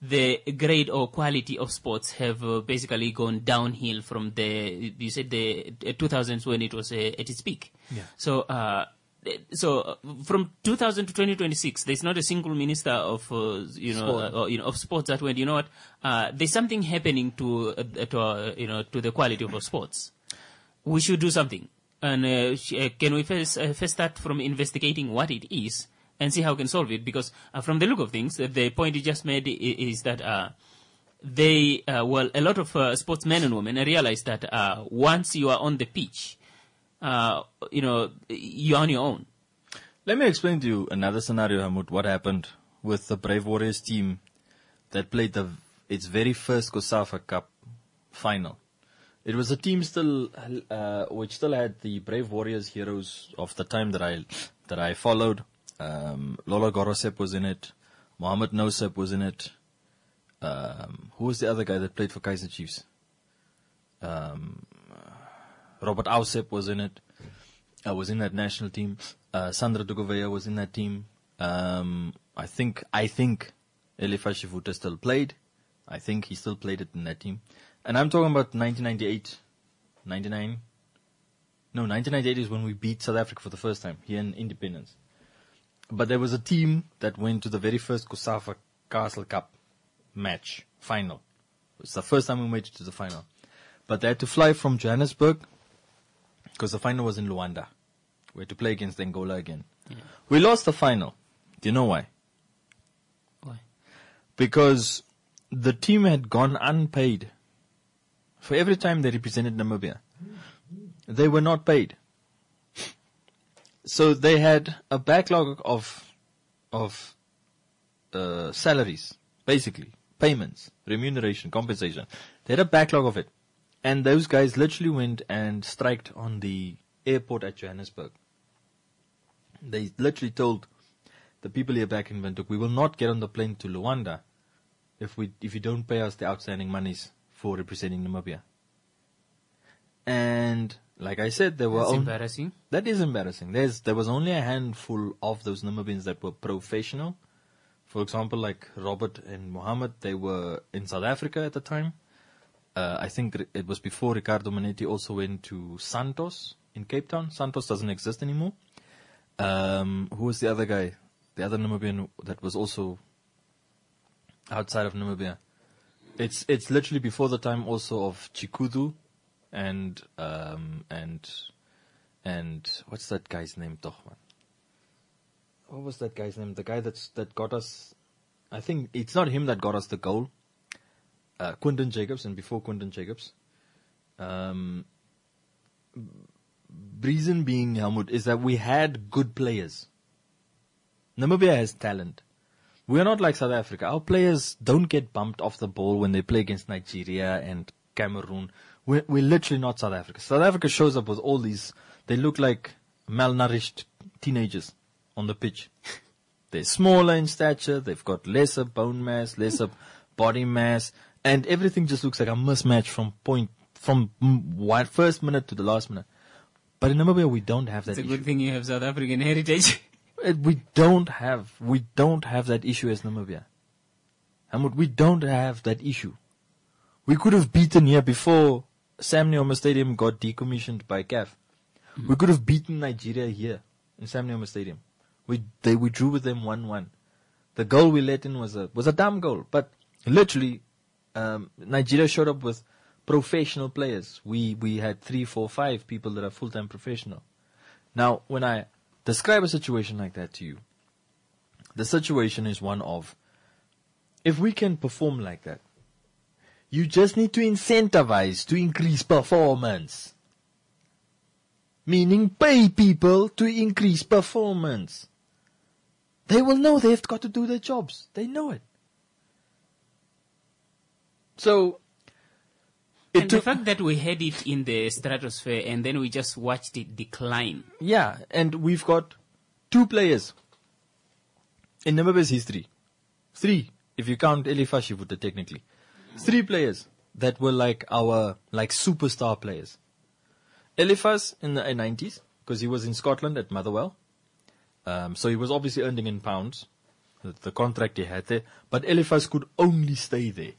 the grade or quality of sports have uh, basically gone downhill from the, you said the uh, two thousands when it was uh, at its peak. Yeah. So, uh, so uh, from two thousand to twenty twenty-six, there's not a single minister of, uh, you know, Sport. uh, or, you know, of sports that went, you know what, uh, there's something happening to, uh, to, uh, you know, to the quality of our sports. We should do something. And uh, sh- uh, can we first, uh, first start from investigating what it is and see how we can solve it? Because uh, from the look of things, uh, the point you just made is, is that uh, they, uh, well, a lot of uh, sportsmen and women realize that uh, once you are on the pitch, uh, you know, you're on your own. Let me explain to you another scenario, Hamut, what happened with the Brave Warriors team that played the its very first COSAFA Cup final. It was a team still, uh, which still had the Brave Warriors heroes of the time that I, that I followed. Um, Lola Gorosep was in it. Mohamed Nosep was in it. Um, who was the other guy that played for Kaizer Chiefs? Um, Robert Ausep was in it. I was in that national team. Uh, Sandra Dugovea was in that team. Um, I think, I think Elifa Shivuta still played. I think he still played it in that team. And I'm talking about nineteen ninety-eight, ninety-nine. No, nineteen ninety-eight is when we beat South Africa for the first time here in Independence. But there was a team that went to the very first COSAFA Castle Cup match, final. It's the first time we made it to the final. But they had to fly from Johannesburg because the final was in Luanda. We had to play against Angola again. Yeah. We lost the final. Do you know why? Why? Because the team had gone unpaid. For every time they represented Namibia, they were not paid. So they had a backlog of of uh, salaries, basically payments, remuneration, compensation. They had a backlog of it, and those guys literally went and striked on the airport at Johannesburg. They literally told the people here back in Windhoek, "We will not get on the plane to Luanda if we if you don't pay us the outstanding monies for representing Namibia." And like I said, there were That's on- embarrassing. That is embarrassing. There's there was only a handful of those Namibians that were professional. For example, like Robert and Mohammed, they were in South Africa at the time. Uh, I think it was before Ricardo Manetti also went to Santos in Cape Town. Santos doesn't exist anymore. Um, who was the other guy? The other Namibian that was also outside of Namibia. It's it's literally before the time also of Chikudu and um and and what's that guy's name, Tochman? What was that guy's name? The guy that's that got us. I think it's not him that got us the goal. Uh, Quinton Jacobs, and before Quinton Jacobs. Um, reason being, Helmut, is that we had good players. Namibia has talent. We are not like South Africa. Our players don't get bumped off the ball when they play against Nigeria and Cameroon. We're, we're literally not South Africa. South Africa shows up with all these, they look like malnourished teenagers on the pitch. They're smaller in stature, they've got lesser bone mass, lesser body mass, and everything just looks like a mismatch from point, from one, first minute to the last minute. But in Namibia, we don't have that It's a issue. good thing you have South African heritage. We don't have, we don't have that issue as Namibia. And we don't have that issue. We could have beaten here before Sam Nujoma Stadium got decommissioned by C A F. Mm-hmm. We could have beaten Nigeria here in Sam Nujoma Stadium. We they we drew with them one one. The goal we let in was a was a dumb goal, but literally, um, Nigeria showed up with professional players. We we had three, four, five people that are full time professional. Now, when I describe a situation like that to you, the situation is one of, if we can perform like that, you just need to incentivize to increase performance. Meaning pay people to increase performance. They will know they've got to do their jobs. They know it. So, and the fact that we had it in the stratosphere and then we just watched it decline. Yeah, and we've got two players in Namibia's history. Three, if you count Elifa Shivuta technically. Three players that were like our, like superstar players. Eliphas in the nineties, because he was in Scotland at Motherwell. Um, so he was obviously earning in pounds. the, the contract he had there. But Eliphas could only stay there.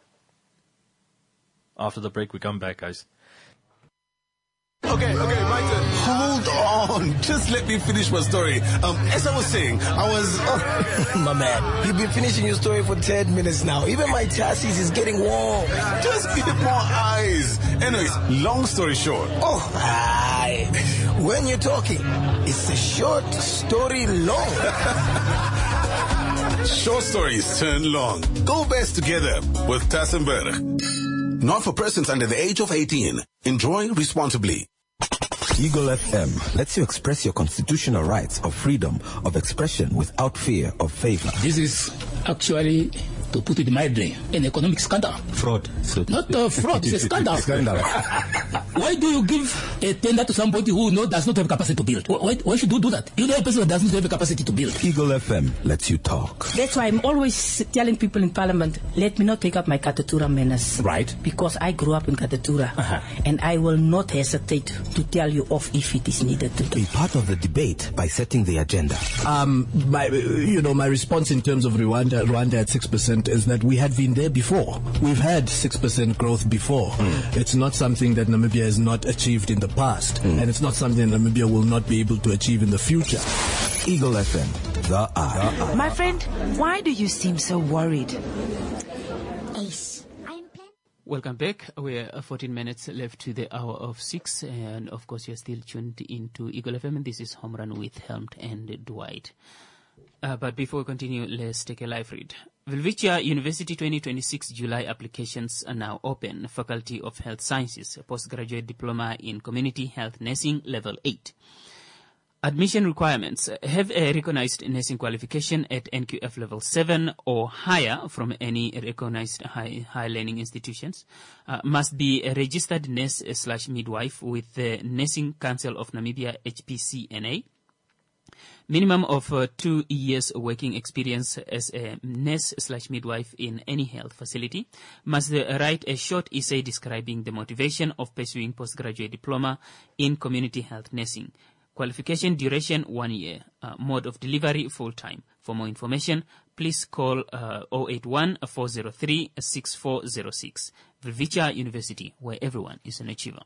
After the break, we come back, guys. Okay, okay, my turn. Hold on. Just let me finish my story. Um, as I was saying, I was... Oh, my man, you've been finishing your story for ten minutes now. Even my chassis is getting warm. Just give it more eyes. Anyways, long story short. Oh, aye. When you're talking, it's a short story long. Short stories turn long. Go best together with Tassenberg. Not for persons under the age of eighteen. Enjoy responsibly. Eagle F M lets you express your constitutional rights of freedom of expression without fear of favor. This is actually, to put it mildly, an economic scandal. Fraud. So Not a fraud, it's a scandal. Scandal. Why do you give a tender to somebody who no, does not have capacity to build? Why, why should you do that? You know a person that doesn't have a capacity to build. Eagle F M lets you talk. That's why I'm always telling people in Parliament, let me not take up my Katatura menace. Right. Because I grew up in Katatura. Uh-huh. And I will not hesitate to tell you off if it is needed to do. Be part of the debate by setting the agenda. Um, my, you know, my response in terms of Rwanda, Rwanda at six percent is that we had been there before. We've had six percent growth before. Mm. It's not something that Namibia has not achieved in the past. Mm. And it's not something that Namibia will not be able to achieve in the future. Eagle F M, the eye. My friend, why do you seem so worried? Ace, I'm planning. Welcome back. We're fourteen minutes left to the hour of six, and of course you're still tuned into Eagle F M, and this is Home Run with Helmut and Dwight. Uh, but before we continue, let's take a live read. Welwitschia University twenty twenty-six July applications are now open. Faculty of Health Sciences, postgraduate diploma in Community Health Nursing, level eight. Admission requirements: have a recognized nursing qualification at N Q F level seven or higher from any recognized high, high learning institutions. Uh, must be a registered nurse slash midwife with the Nursing Council of Namibia, H P C N A. Minimum of uh, two years working experience as a nurse slash midwife in any health facility. Must uh, write a short essay describing the motivation of pursuing postgraduate diploma in community health nursing. Qualification duration one year. Uh, mode of delivery full time. For more information, please call uh, zero eight one, four zero three, six four zero six. Welwitschia University, where everyone is an achiever.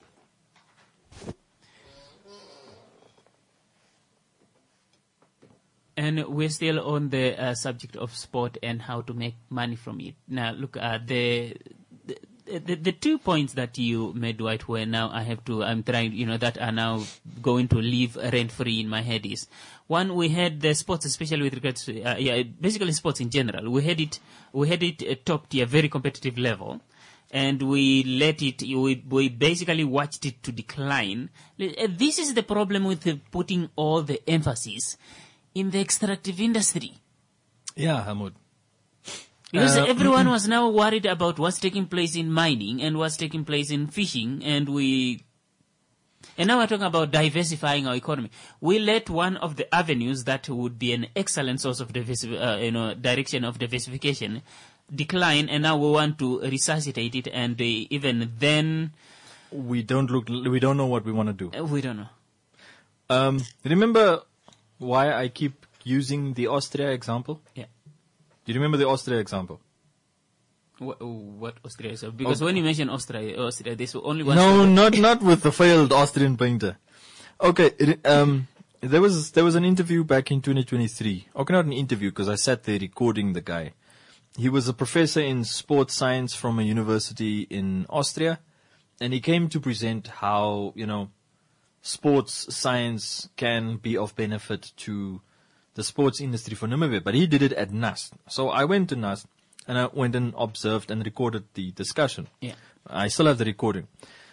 And we're still on the uh, subject of sport and how to make money from it. Now, look, uh, the, the the the two points that you made, Dwight, where now I have to, I'm trying, you know, that are now going to live rent free in my head is one. We had the sports, especially with regards to, uh, yeah, basically sports in general. We had it, we had it at top tier, very competitive level. And we let it, we, we basically watched it to decline. This is the problem with the putting all the emphasis in the extractive industry. Yeah, Hamoud. Because Uh, everyone was now worried about what's taking place in mining and what's taking place in fishing, and we, and now we're talking about diversifying our economy. We let one of the avenues that would be an excellent source of diversi- uh, you know, direction of diversification decline, and now we want to resuscitate it, and uh, even then, we don't look, we don't know what we want to do. uh, we don't know. Um, remember why I keep using the Austria example? Yeah. Do you remember the Austria example? What, what Austria is? Because Oh. when you mention Austria, Austria, there's only one. No, story. not not with the failed Austrian painter. Okay, it, um, there was there was an interview back in twenty twenty-three. Okay, not an interview because I sat there recording the guy. He was a professor in sports science from a university in Austria, and he came to present how, you know, sports science can be of benefit to the sports industry for Namibia. But he did it at N A S. So I went to N A S and I went and observed and recorded the discussion. Yeah. I still have the recording.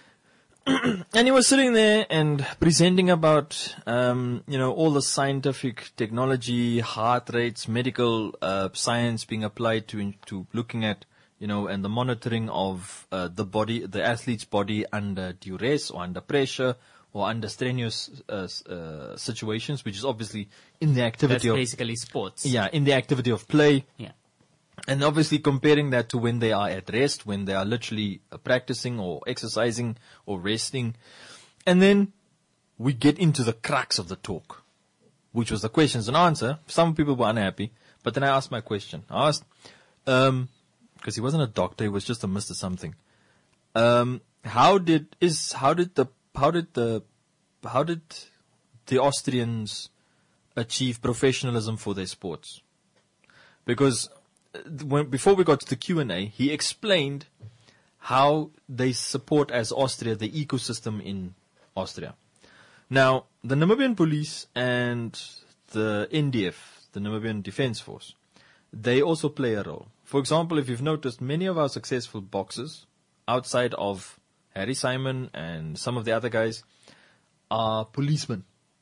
And he was sitting there and presenting about, um, you know, all the scientific technology, heart rates, medical uh, science being applied to to looking at, you know, and the monitoring of uh, the body, the athlete's body under duress or under pressure or under strenuous uh, uh, situations, which is obviously in the activity That's of basically sports. yeah, in the activity of play. Yeah. And obviously comparing that to when they are at rest, when they are literally uh, practicing or exercising or resting. And then we get into the crux of the talk, which was the questions and answer. Some people were unhappy, But then I asked my question. I asked, um, because he wasn't a doctor, he was just a Mister Something. Um, how did is how did the how did the how did the Austrians achieve professionalism for their sports? Because when, before we got to the Q and A, he explained how they support as Austria the ecosystem in Austria. Now, the Namibian police and the N D F, the Namibian Defense Force, they also play a role. For example, if you've noticed, many of our successful boxers, outside of Harry Simon and some of the other guys, are policemen.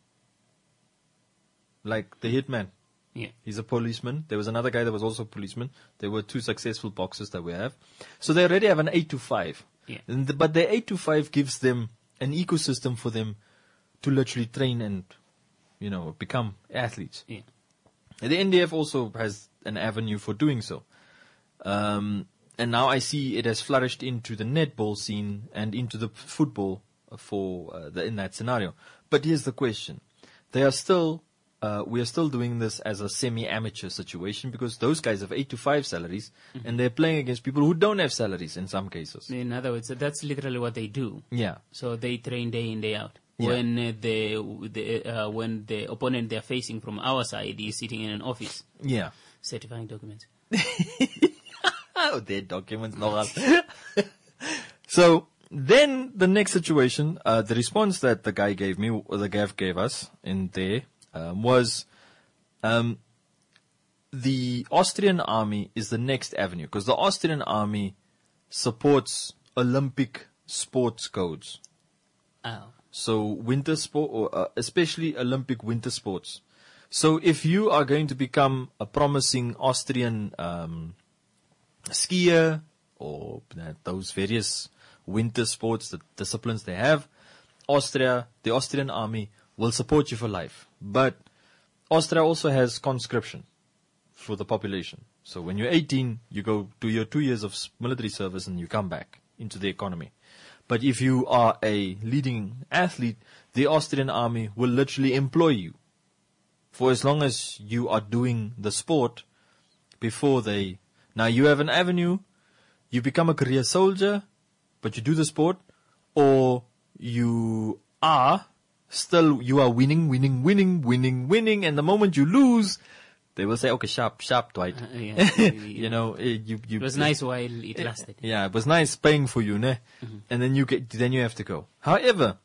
Like the Hitman. Yeah. He's a policeman. There was another guy that was also a policeman. There were two successful boxers that we have. So they already have an eight to five. Yeah. And the, but their eight to five gives them an ecosystem for them to literally train and, you know, become athletes. Yeah. And the N D F also has an avenue for doing so. Um, and now I see it has flourished into the netball scene and into the football for uh, the, in that scenario. But here's the question. They are still, uh, we are still doing this as a semi-amateur situation because those guys have eight to five salaries mm-hmm. and they're playing against people who don't have salaries in some cases. In other words, that's literally what they do. Yeah. So they train day in, day out. Yeah. When uh, the, the uh, when the opponent they're facing from our side is sitting in an office. Yeah. Certifying documents. Oh, their documents, no. So then the next situation, uh, the response that the guy gave me, or the Gav gave us in there, um, was um, the Austrian army is the next avenue because the Austrian army supports Olympic sports codes. Oh. So winter sport, or uh, especially Olympic winter sports. So if you are going to become a promising Austrian um, skier or uh, those various winter sports, the disciplines they have, Austria, the Austrian army will support you for life. But Austria also has conscription for the population. So when you're eighteen, you go do your two years of military service and you come back into the economy. But if you are a leading athlete, the Austrian army will literally employ you for as long as you are doing the sport before they... Now you have an avenue, you become a career soldier, but you do the sport, or you are still, you are winning, winning, winning, winning, winning, and the moment you lose, they will say, okay, sharp, sharp, Dwight. Uh, yeah. you know, it, you, you, it was nice while it lasted. Yeah, it was nice paying for you, ne? Mm-hmm. And then you get, then you have to go. However,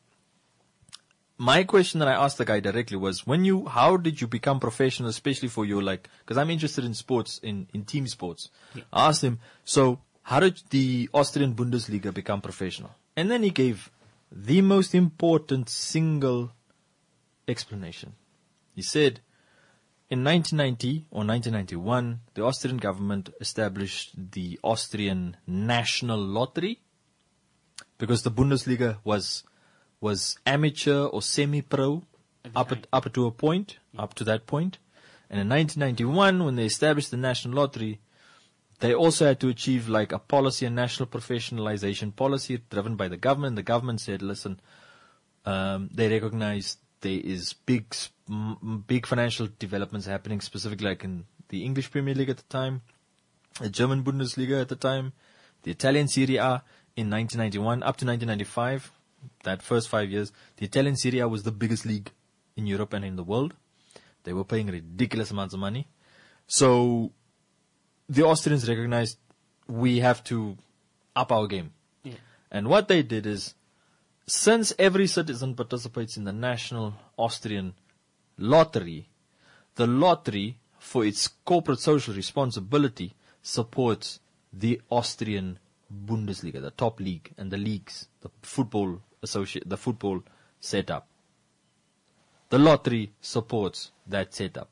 my question that I asked the guy directly was, when you, how did you become professional, especially for your, like, because I'm interested in sports, in, in team sports. Yeah. I asked him, so how did the Austrian Bundesliga become professional? And then he gave the most important single explanation. He said, in nineteen ninety or nineteen ninety-one, the Austrian government established the Austrian National Lottery because the Bundesliga was was amateur or semi-pro up at, up to a point, yeah. up to that point. And in nineteen ninety-one, when they established the National Lottery, they also had to achieve like a policy, a national professionalization policy driven by the government. The government said, listen, um, they recognized there is big, big financial developments happening, specifically like in the English Premier League at the time, the German Bundesliga at the time, the Italian Serie A in nineteen ninety-one up to nineteen ninety-five. That first five years, the Italian Serie A was the biggest league in Europe and in the world. They were paying ridiculous amounts of money. So the Austrians recognized we have to up our game. Yeah. And what they did is, since every citizen participates in the National Austrian Lottery, the lottery, for its corporate social responsibility, supports the Austrian Bundesliga, the top league, and the leagues, the football associate, the football setup. The lottery supports that setup.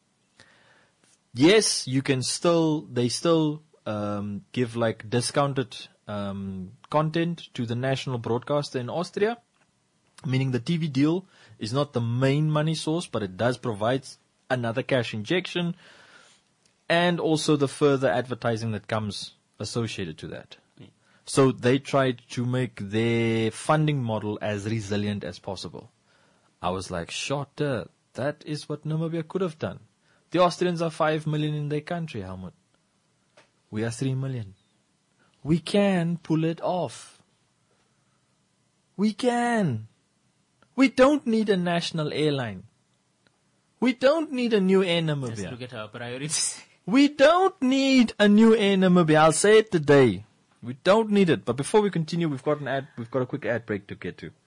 Yes, you can still, they still um, give like discounted um, content to the national broadcaster in Austria, meaning the T V deal is not the main money source, but it does provide another cash injection and also the further advertising that comes associated to that. Yeah. So they tried to make their funding model as resilient as possible. I was like, shorter, that is what Namibia could have done. The Austrians are five million in their country, Helmut. We are three million. We can pull it off. We can. We don't need a national airline. We don't need a new Air Namibia. Just look at our priorities. We don't need a new Air Namibia. I'll say it today. We don't need it. But before we continue, we've got an ad. We've got a quick ad break to get to.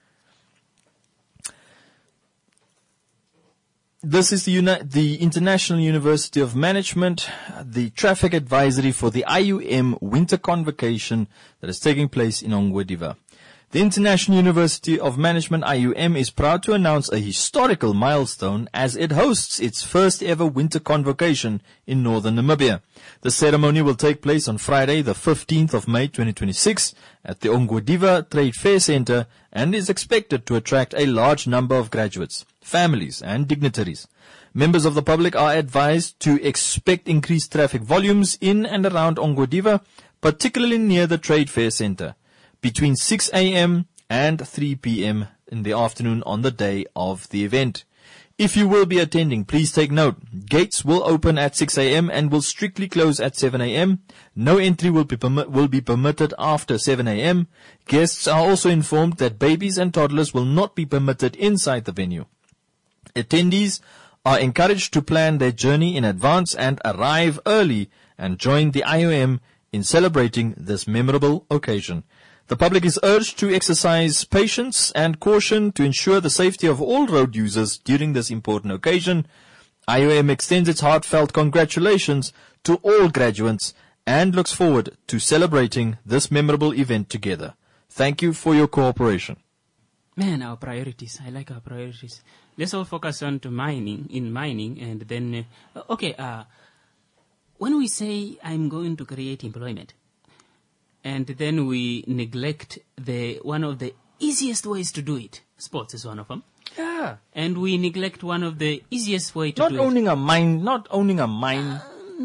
This is the, Uni- the International University of Management, the traffic advisory for the I U M winter convocation that is taking place in Ongwediva. The International University of Management, I U M, is proud to announce a historical milestone as it hosts its first ever winter convocation in northern Namibia. The ceremony will take place on Friday, the fifteenth of May twenty twenty-six at the Ongwediva Trade Fair Center and is expected to attract a large number of graduates, families and dignitaries. Members of the public are advised to expect increased traffic volumes in and around Ongwediva, particularly near the Trade Fair Center, between six a.m. and three p.m. in the afternoon on the day of the event. If you will be attending, please take note. Gates will open at six a.m. and will strictly close at seven a.m. No entry will be, permi- will be permitted after seven a.m. Guests are also informed that babies and toddlers will not be permitted inside the venue. Attendees are encouraged to plan their journey in advance and arrive early and join the I U M in celebrating this memorable occasion. The public is urged to exercise patience and caution to ensure the safety of all road users during this important occasion. I U M extends its heartfelt congratulations to all graduates and looks forward to celebrating this memorable event together. Thank you for your cooperation. Man, our priorities. I like our priorities. Let's all focus on to mining, in mining, and then, uh, okay, uh, when we say I'm going to create employment, and then we neglect the one of the easiest ways to do it. Sports is one of them. Yeah. And we neglect one of the easiest way to not do it. owning a mine, not owning a mine.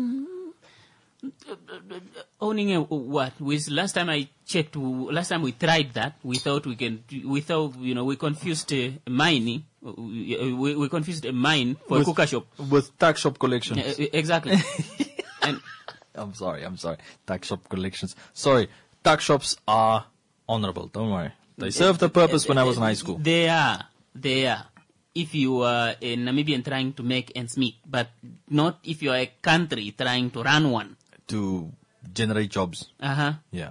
Uh, owning a what? With last time I checked, last time we tried that, we thought we can. We thought you know we confused uh, mining. We, we confused a mine for with, a cooker shop with tax shop collections. Uh, exactly. and. I'm sorry, I'm sorry. Tax shop collections. Sorry, tax shops are honorable. Don't worry. They served a purpose when I was in high school. They are. They are. If you are a Namibian trying to make ends meet, but not if you are a country trying to run one. To generate jobs. Uh-huh. Yeah.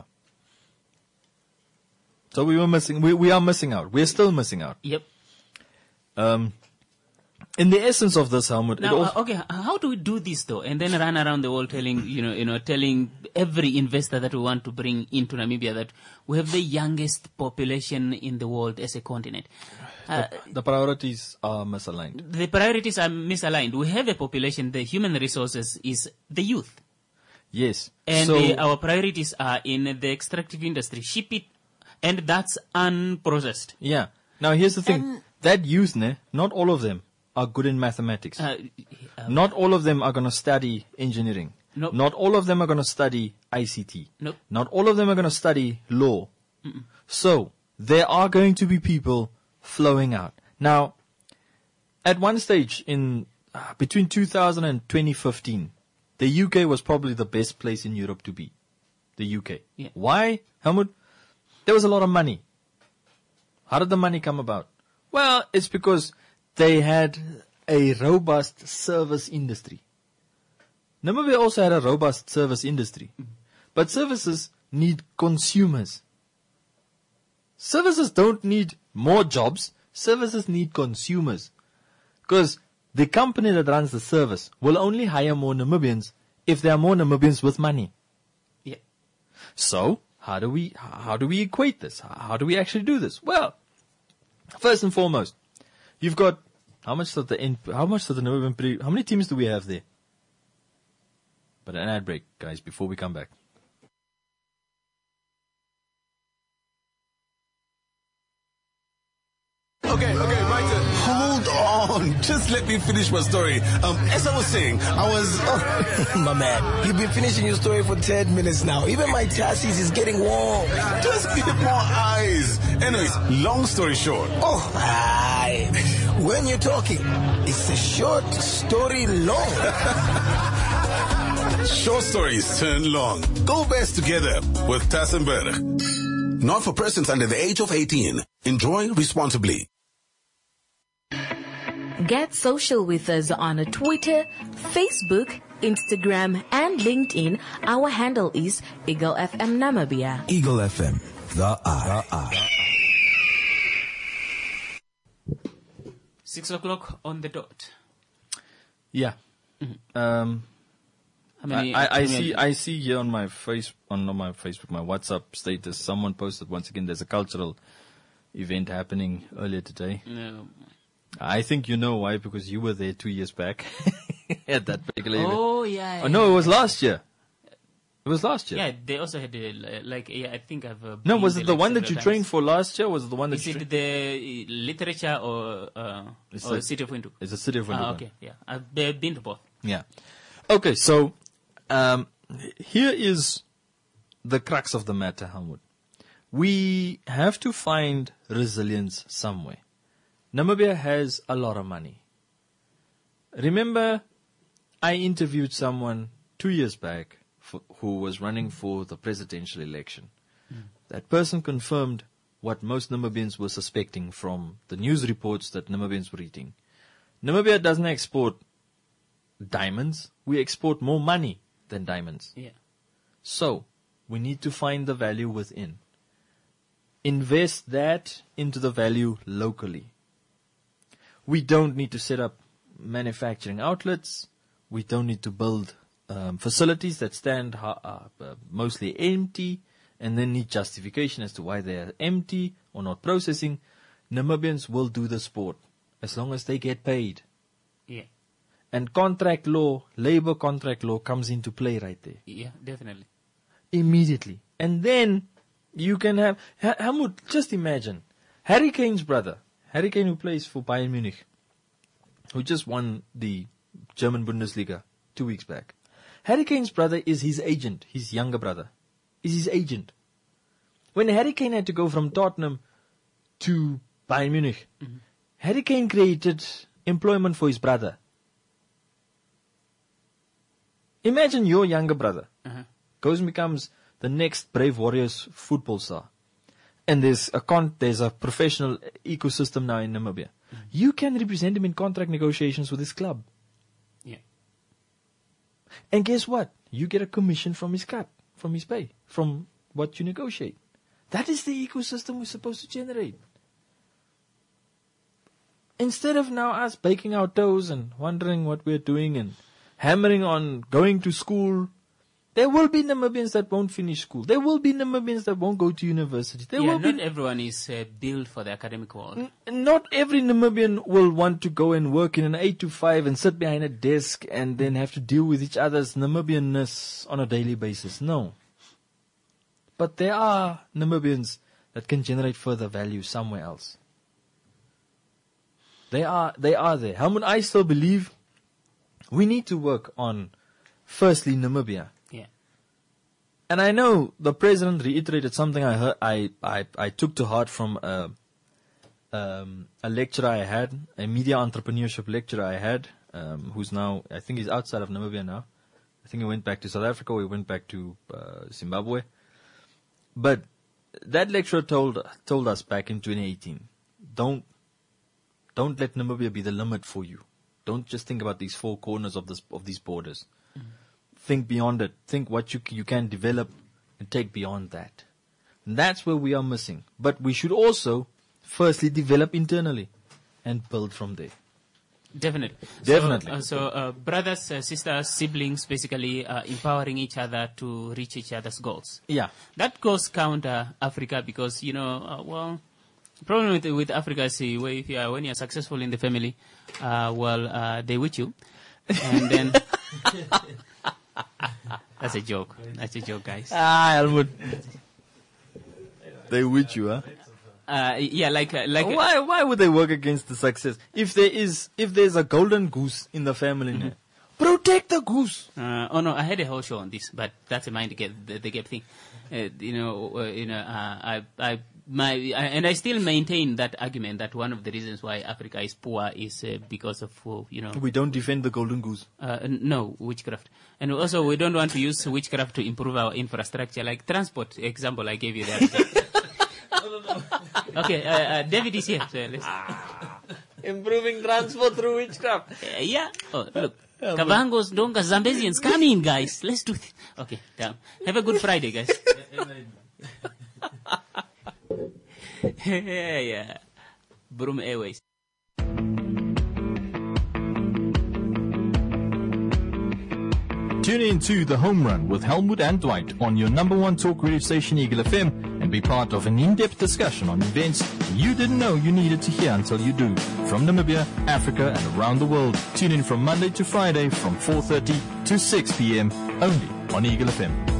So we were missing, we, we are missing out. We're still missing out. Yep. Um, in the essence of this, Helmut, now, it also uh, okay, how do we do this though? And then run around the world telling, you know, you know, telling every investor that we want to bring into Namibia that we have the youngest population in the world as a continent. Uh, the, the priorities are misaligned. The priorities are misaligned. We have a population, the human resources is the youth. Yes. And so, uh, our priorities are in the extractive industry. Ship it, and that's unprocessed. Yeah. Now here's the thing. Um, that youth, ne, not all of them are good in mathematics. Uh, uh, not all of them are going to study engineering. Nope. Not all of them are going to study I C T. Nope. Not all of them are going to study law. Mm-mm. So there are going to be people flowing out. Now, at one stage in uh, between two thousand and twenty fifteen, the U K was probably the best place in Europe to be. The U K. Yeah. Why, Helmut? There was a lot of money. How did the money come about? Well, it's because they had a robust service industry. Namibia also had a robust service industry. Mm-hmm. But services need consumers. Services don't need more jobs. Services need consumers. Because the company that runs the service will only hire more Namibians if there are more Namibians with money. Yeah. So, how do we, how do we equate this? How do we actually do this? Well, first and foremost, you've got, how much does the, N, how much does the Namibian, pre, how many teams do we have there? But an ad break, guys, before we come back. Okay, okay, right there. Hold on. Just let me finish my story. Um, as I was saying, I was... Oh, my man, you've been finishing your story for ten minutes now. Even my chassis is getting warm. Just give it more eyes. Anyways, long story short. Oh, aye. When you're talking, it's a short story long. Short stories turn long. Go best together with Tassenberg. Not for persons under the age of eighteen. Enjoy responsibly. Get social with us on Twitter, Facebook, Instagram, and LinkedIn. Our handle is Eagle F M Namibia. Eagle F M, the eye. Six o'clock on the dot. Yeah. Mm-hmm. Um, How many- I, I, how I many- see. I see here on my face, on not my Facebook, my WhatsApp status. Someone posted once again. There's a cultural event happening earlier today. No. I think you know why, because you were there two years back at that particular event. Oh, yeah, Oh no, it was yeah. last year. It was last year. Yeah, they also had uh, like yeah, I think I've uh, No, been was there, it the like, one that several you trained times. for last year? Or was it the one that Is you it trained? the uh, literature or uh, It's or a- City of Windu? it's a City of Windu Ah, one. okay, yeah, I've be- been to both. Yeah. Okay, so um, here is the crux of the matter, Helmut. We have to find resilience somewhere. Namibia has a lot of money. Remember, I interviewed someone two years back for, who was running for the presidential election. That person confirmed what most Namibians were suspecting from the news reports that Namibians were reading. Namibia doesn't export diamonds. We export more money than diamonds. Yeah. So, we need to find the value within. Invest that into the value locally. We don't need to set up manufacturing outlets. We don't need to build um, facilities that stand ha- uh, uh, mostly empty and then need justification as to why they are empty or not processing. Namibians will do the sport as long as they get paid. Yeah. And contract law, labor contract law comes into play right there. Yeah, definitely. Immediately. And then you can have, Ha- Helmut, just imagine, Harry Kane's brother, Harry Kane who plays for Bayern Munich, who just won the German Bundesliga two weeks back. Harry Kane's brother is his agent, his younger brother, is his agent. When Harry Kane had to go from Tottenham to Bayern Munich, Mm-hmm. Harry Kane created employment for his brother. Imagine your younger brother Uh-huh. goes and becomes the next Brave Warriors football star. And there's a con- there's a professional ecosystem now in Namibia. You can represent him in contract negotiations with his club. Yeah. And guess what? You get a commission from his cut, from his pay, from what you negotiate. That is the ecosystem we're supposed to generate. Instead of now us baking our toes and wondering what we're doing and hammering on going to school, there will be Namibians that won't finish school. There will be Namibians that won't go to university. There yeah, will not be everyone is uh, built for the academic world. N- Not every Namibian will want to go and work in an eight to five and sit behind a desk and then have to deal with each other's Namibianness on a daily basis. No. But there are Namibians that can generate further value somewhere else. They are, they are there. Helmut, I still believe we need to work on, firstly, Namibia. Yeah. And I know the president reiterated something I heard, I, I, I took to heart from a, um, a lecturer I had, a media entrepreneurship lecturer I had, um, who's now, I think he's outside of Namibia now. I think he went back to South Africa or he went back to uh, Zimbabwe. But that lecturer told told us back in twenty eighteen, don't don't let Namibia be the limit for you. Don't just think about these four corners of this of these borders. Mm-hmm. Think beyond it. Think what you you can develop and take beyond that. And that's where we are missing. But we should also firstly develop internally and build from there. Definitely. Definitely. So, uh, so uh, brothers, uh, sisters, siblings, basically uh, empowering each other to reach each other's goals. Yeah. That goes counter Africa because, you know, uh, well, the problem with, with Africa is uh, where if you are, when you're successful in the family, uh, well, uh, they with you. And then... That's a joke. That's a joke, guys. Ah, Helmut. They with you, huh? Uh, yeah, like, uh, like. Why? Why would they work against the success? If there is, if there's a golden goose in the family, mm-hmm. protect the goose. Uh, oh no, I had a whole show on this, but that's a mind the, the, the gap thing. Uh, you know, uh, you know, uh, I, I, my and I still maintain that argument that one of the reasons why Africa is poor is uh, because of uh, you know We don't defend the golden goose. uh, n- no witchcraft, and also we don't want to use witchcraft to improve our infrastructure, like transport example I gave you there. Okay, uh, uh, David is here. So let's, Improving transport through witchcraft. Uh, yeah. Oh, look. Kabangos, Dongas, Zambesians, come in, guys. Let's do this. Okay, down. Have a good Friday, guys. yeah, yeah. Broom Airways. Tune in to The Home Run with Helmut and Dwight on your number one talk radio station, Eagle F M, and be part of an in-depth discussion on events you didn't know you needed to hear until you do. From Namibia, Africa, and around the world. Tune in from Monday to Friday from four thirty to six p.m. only on Eagle F M.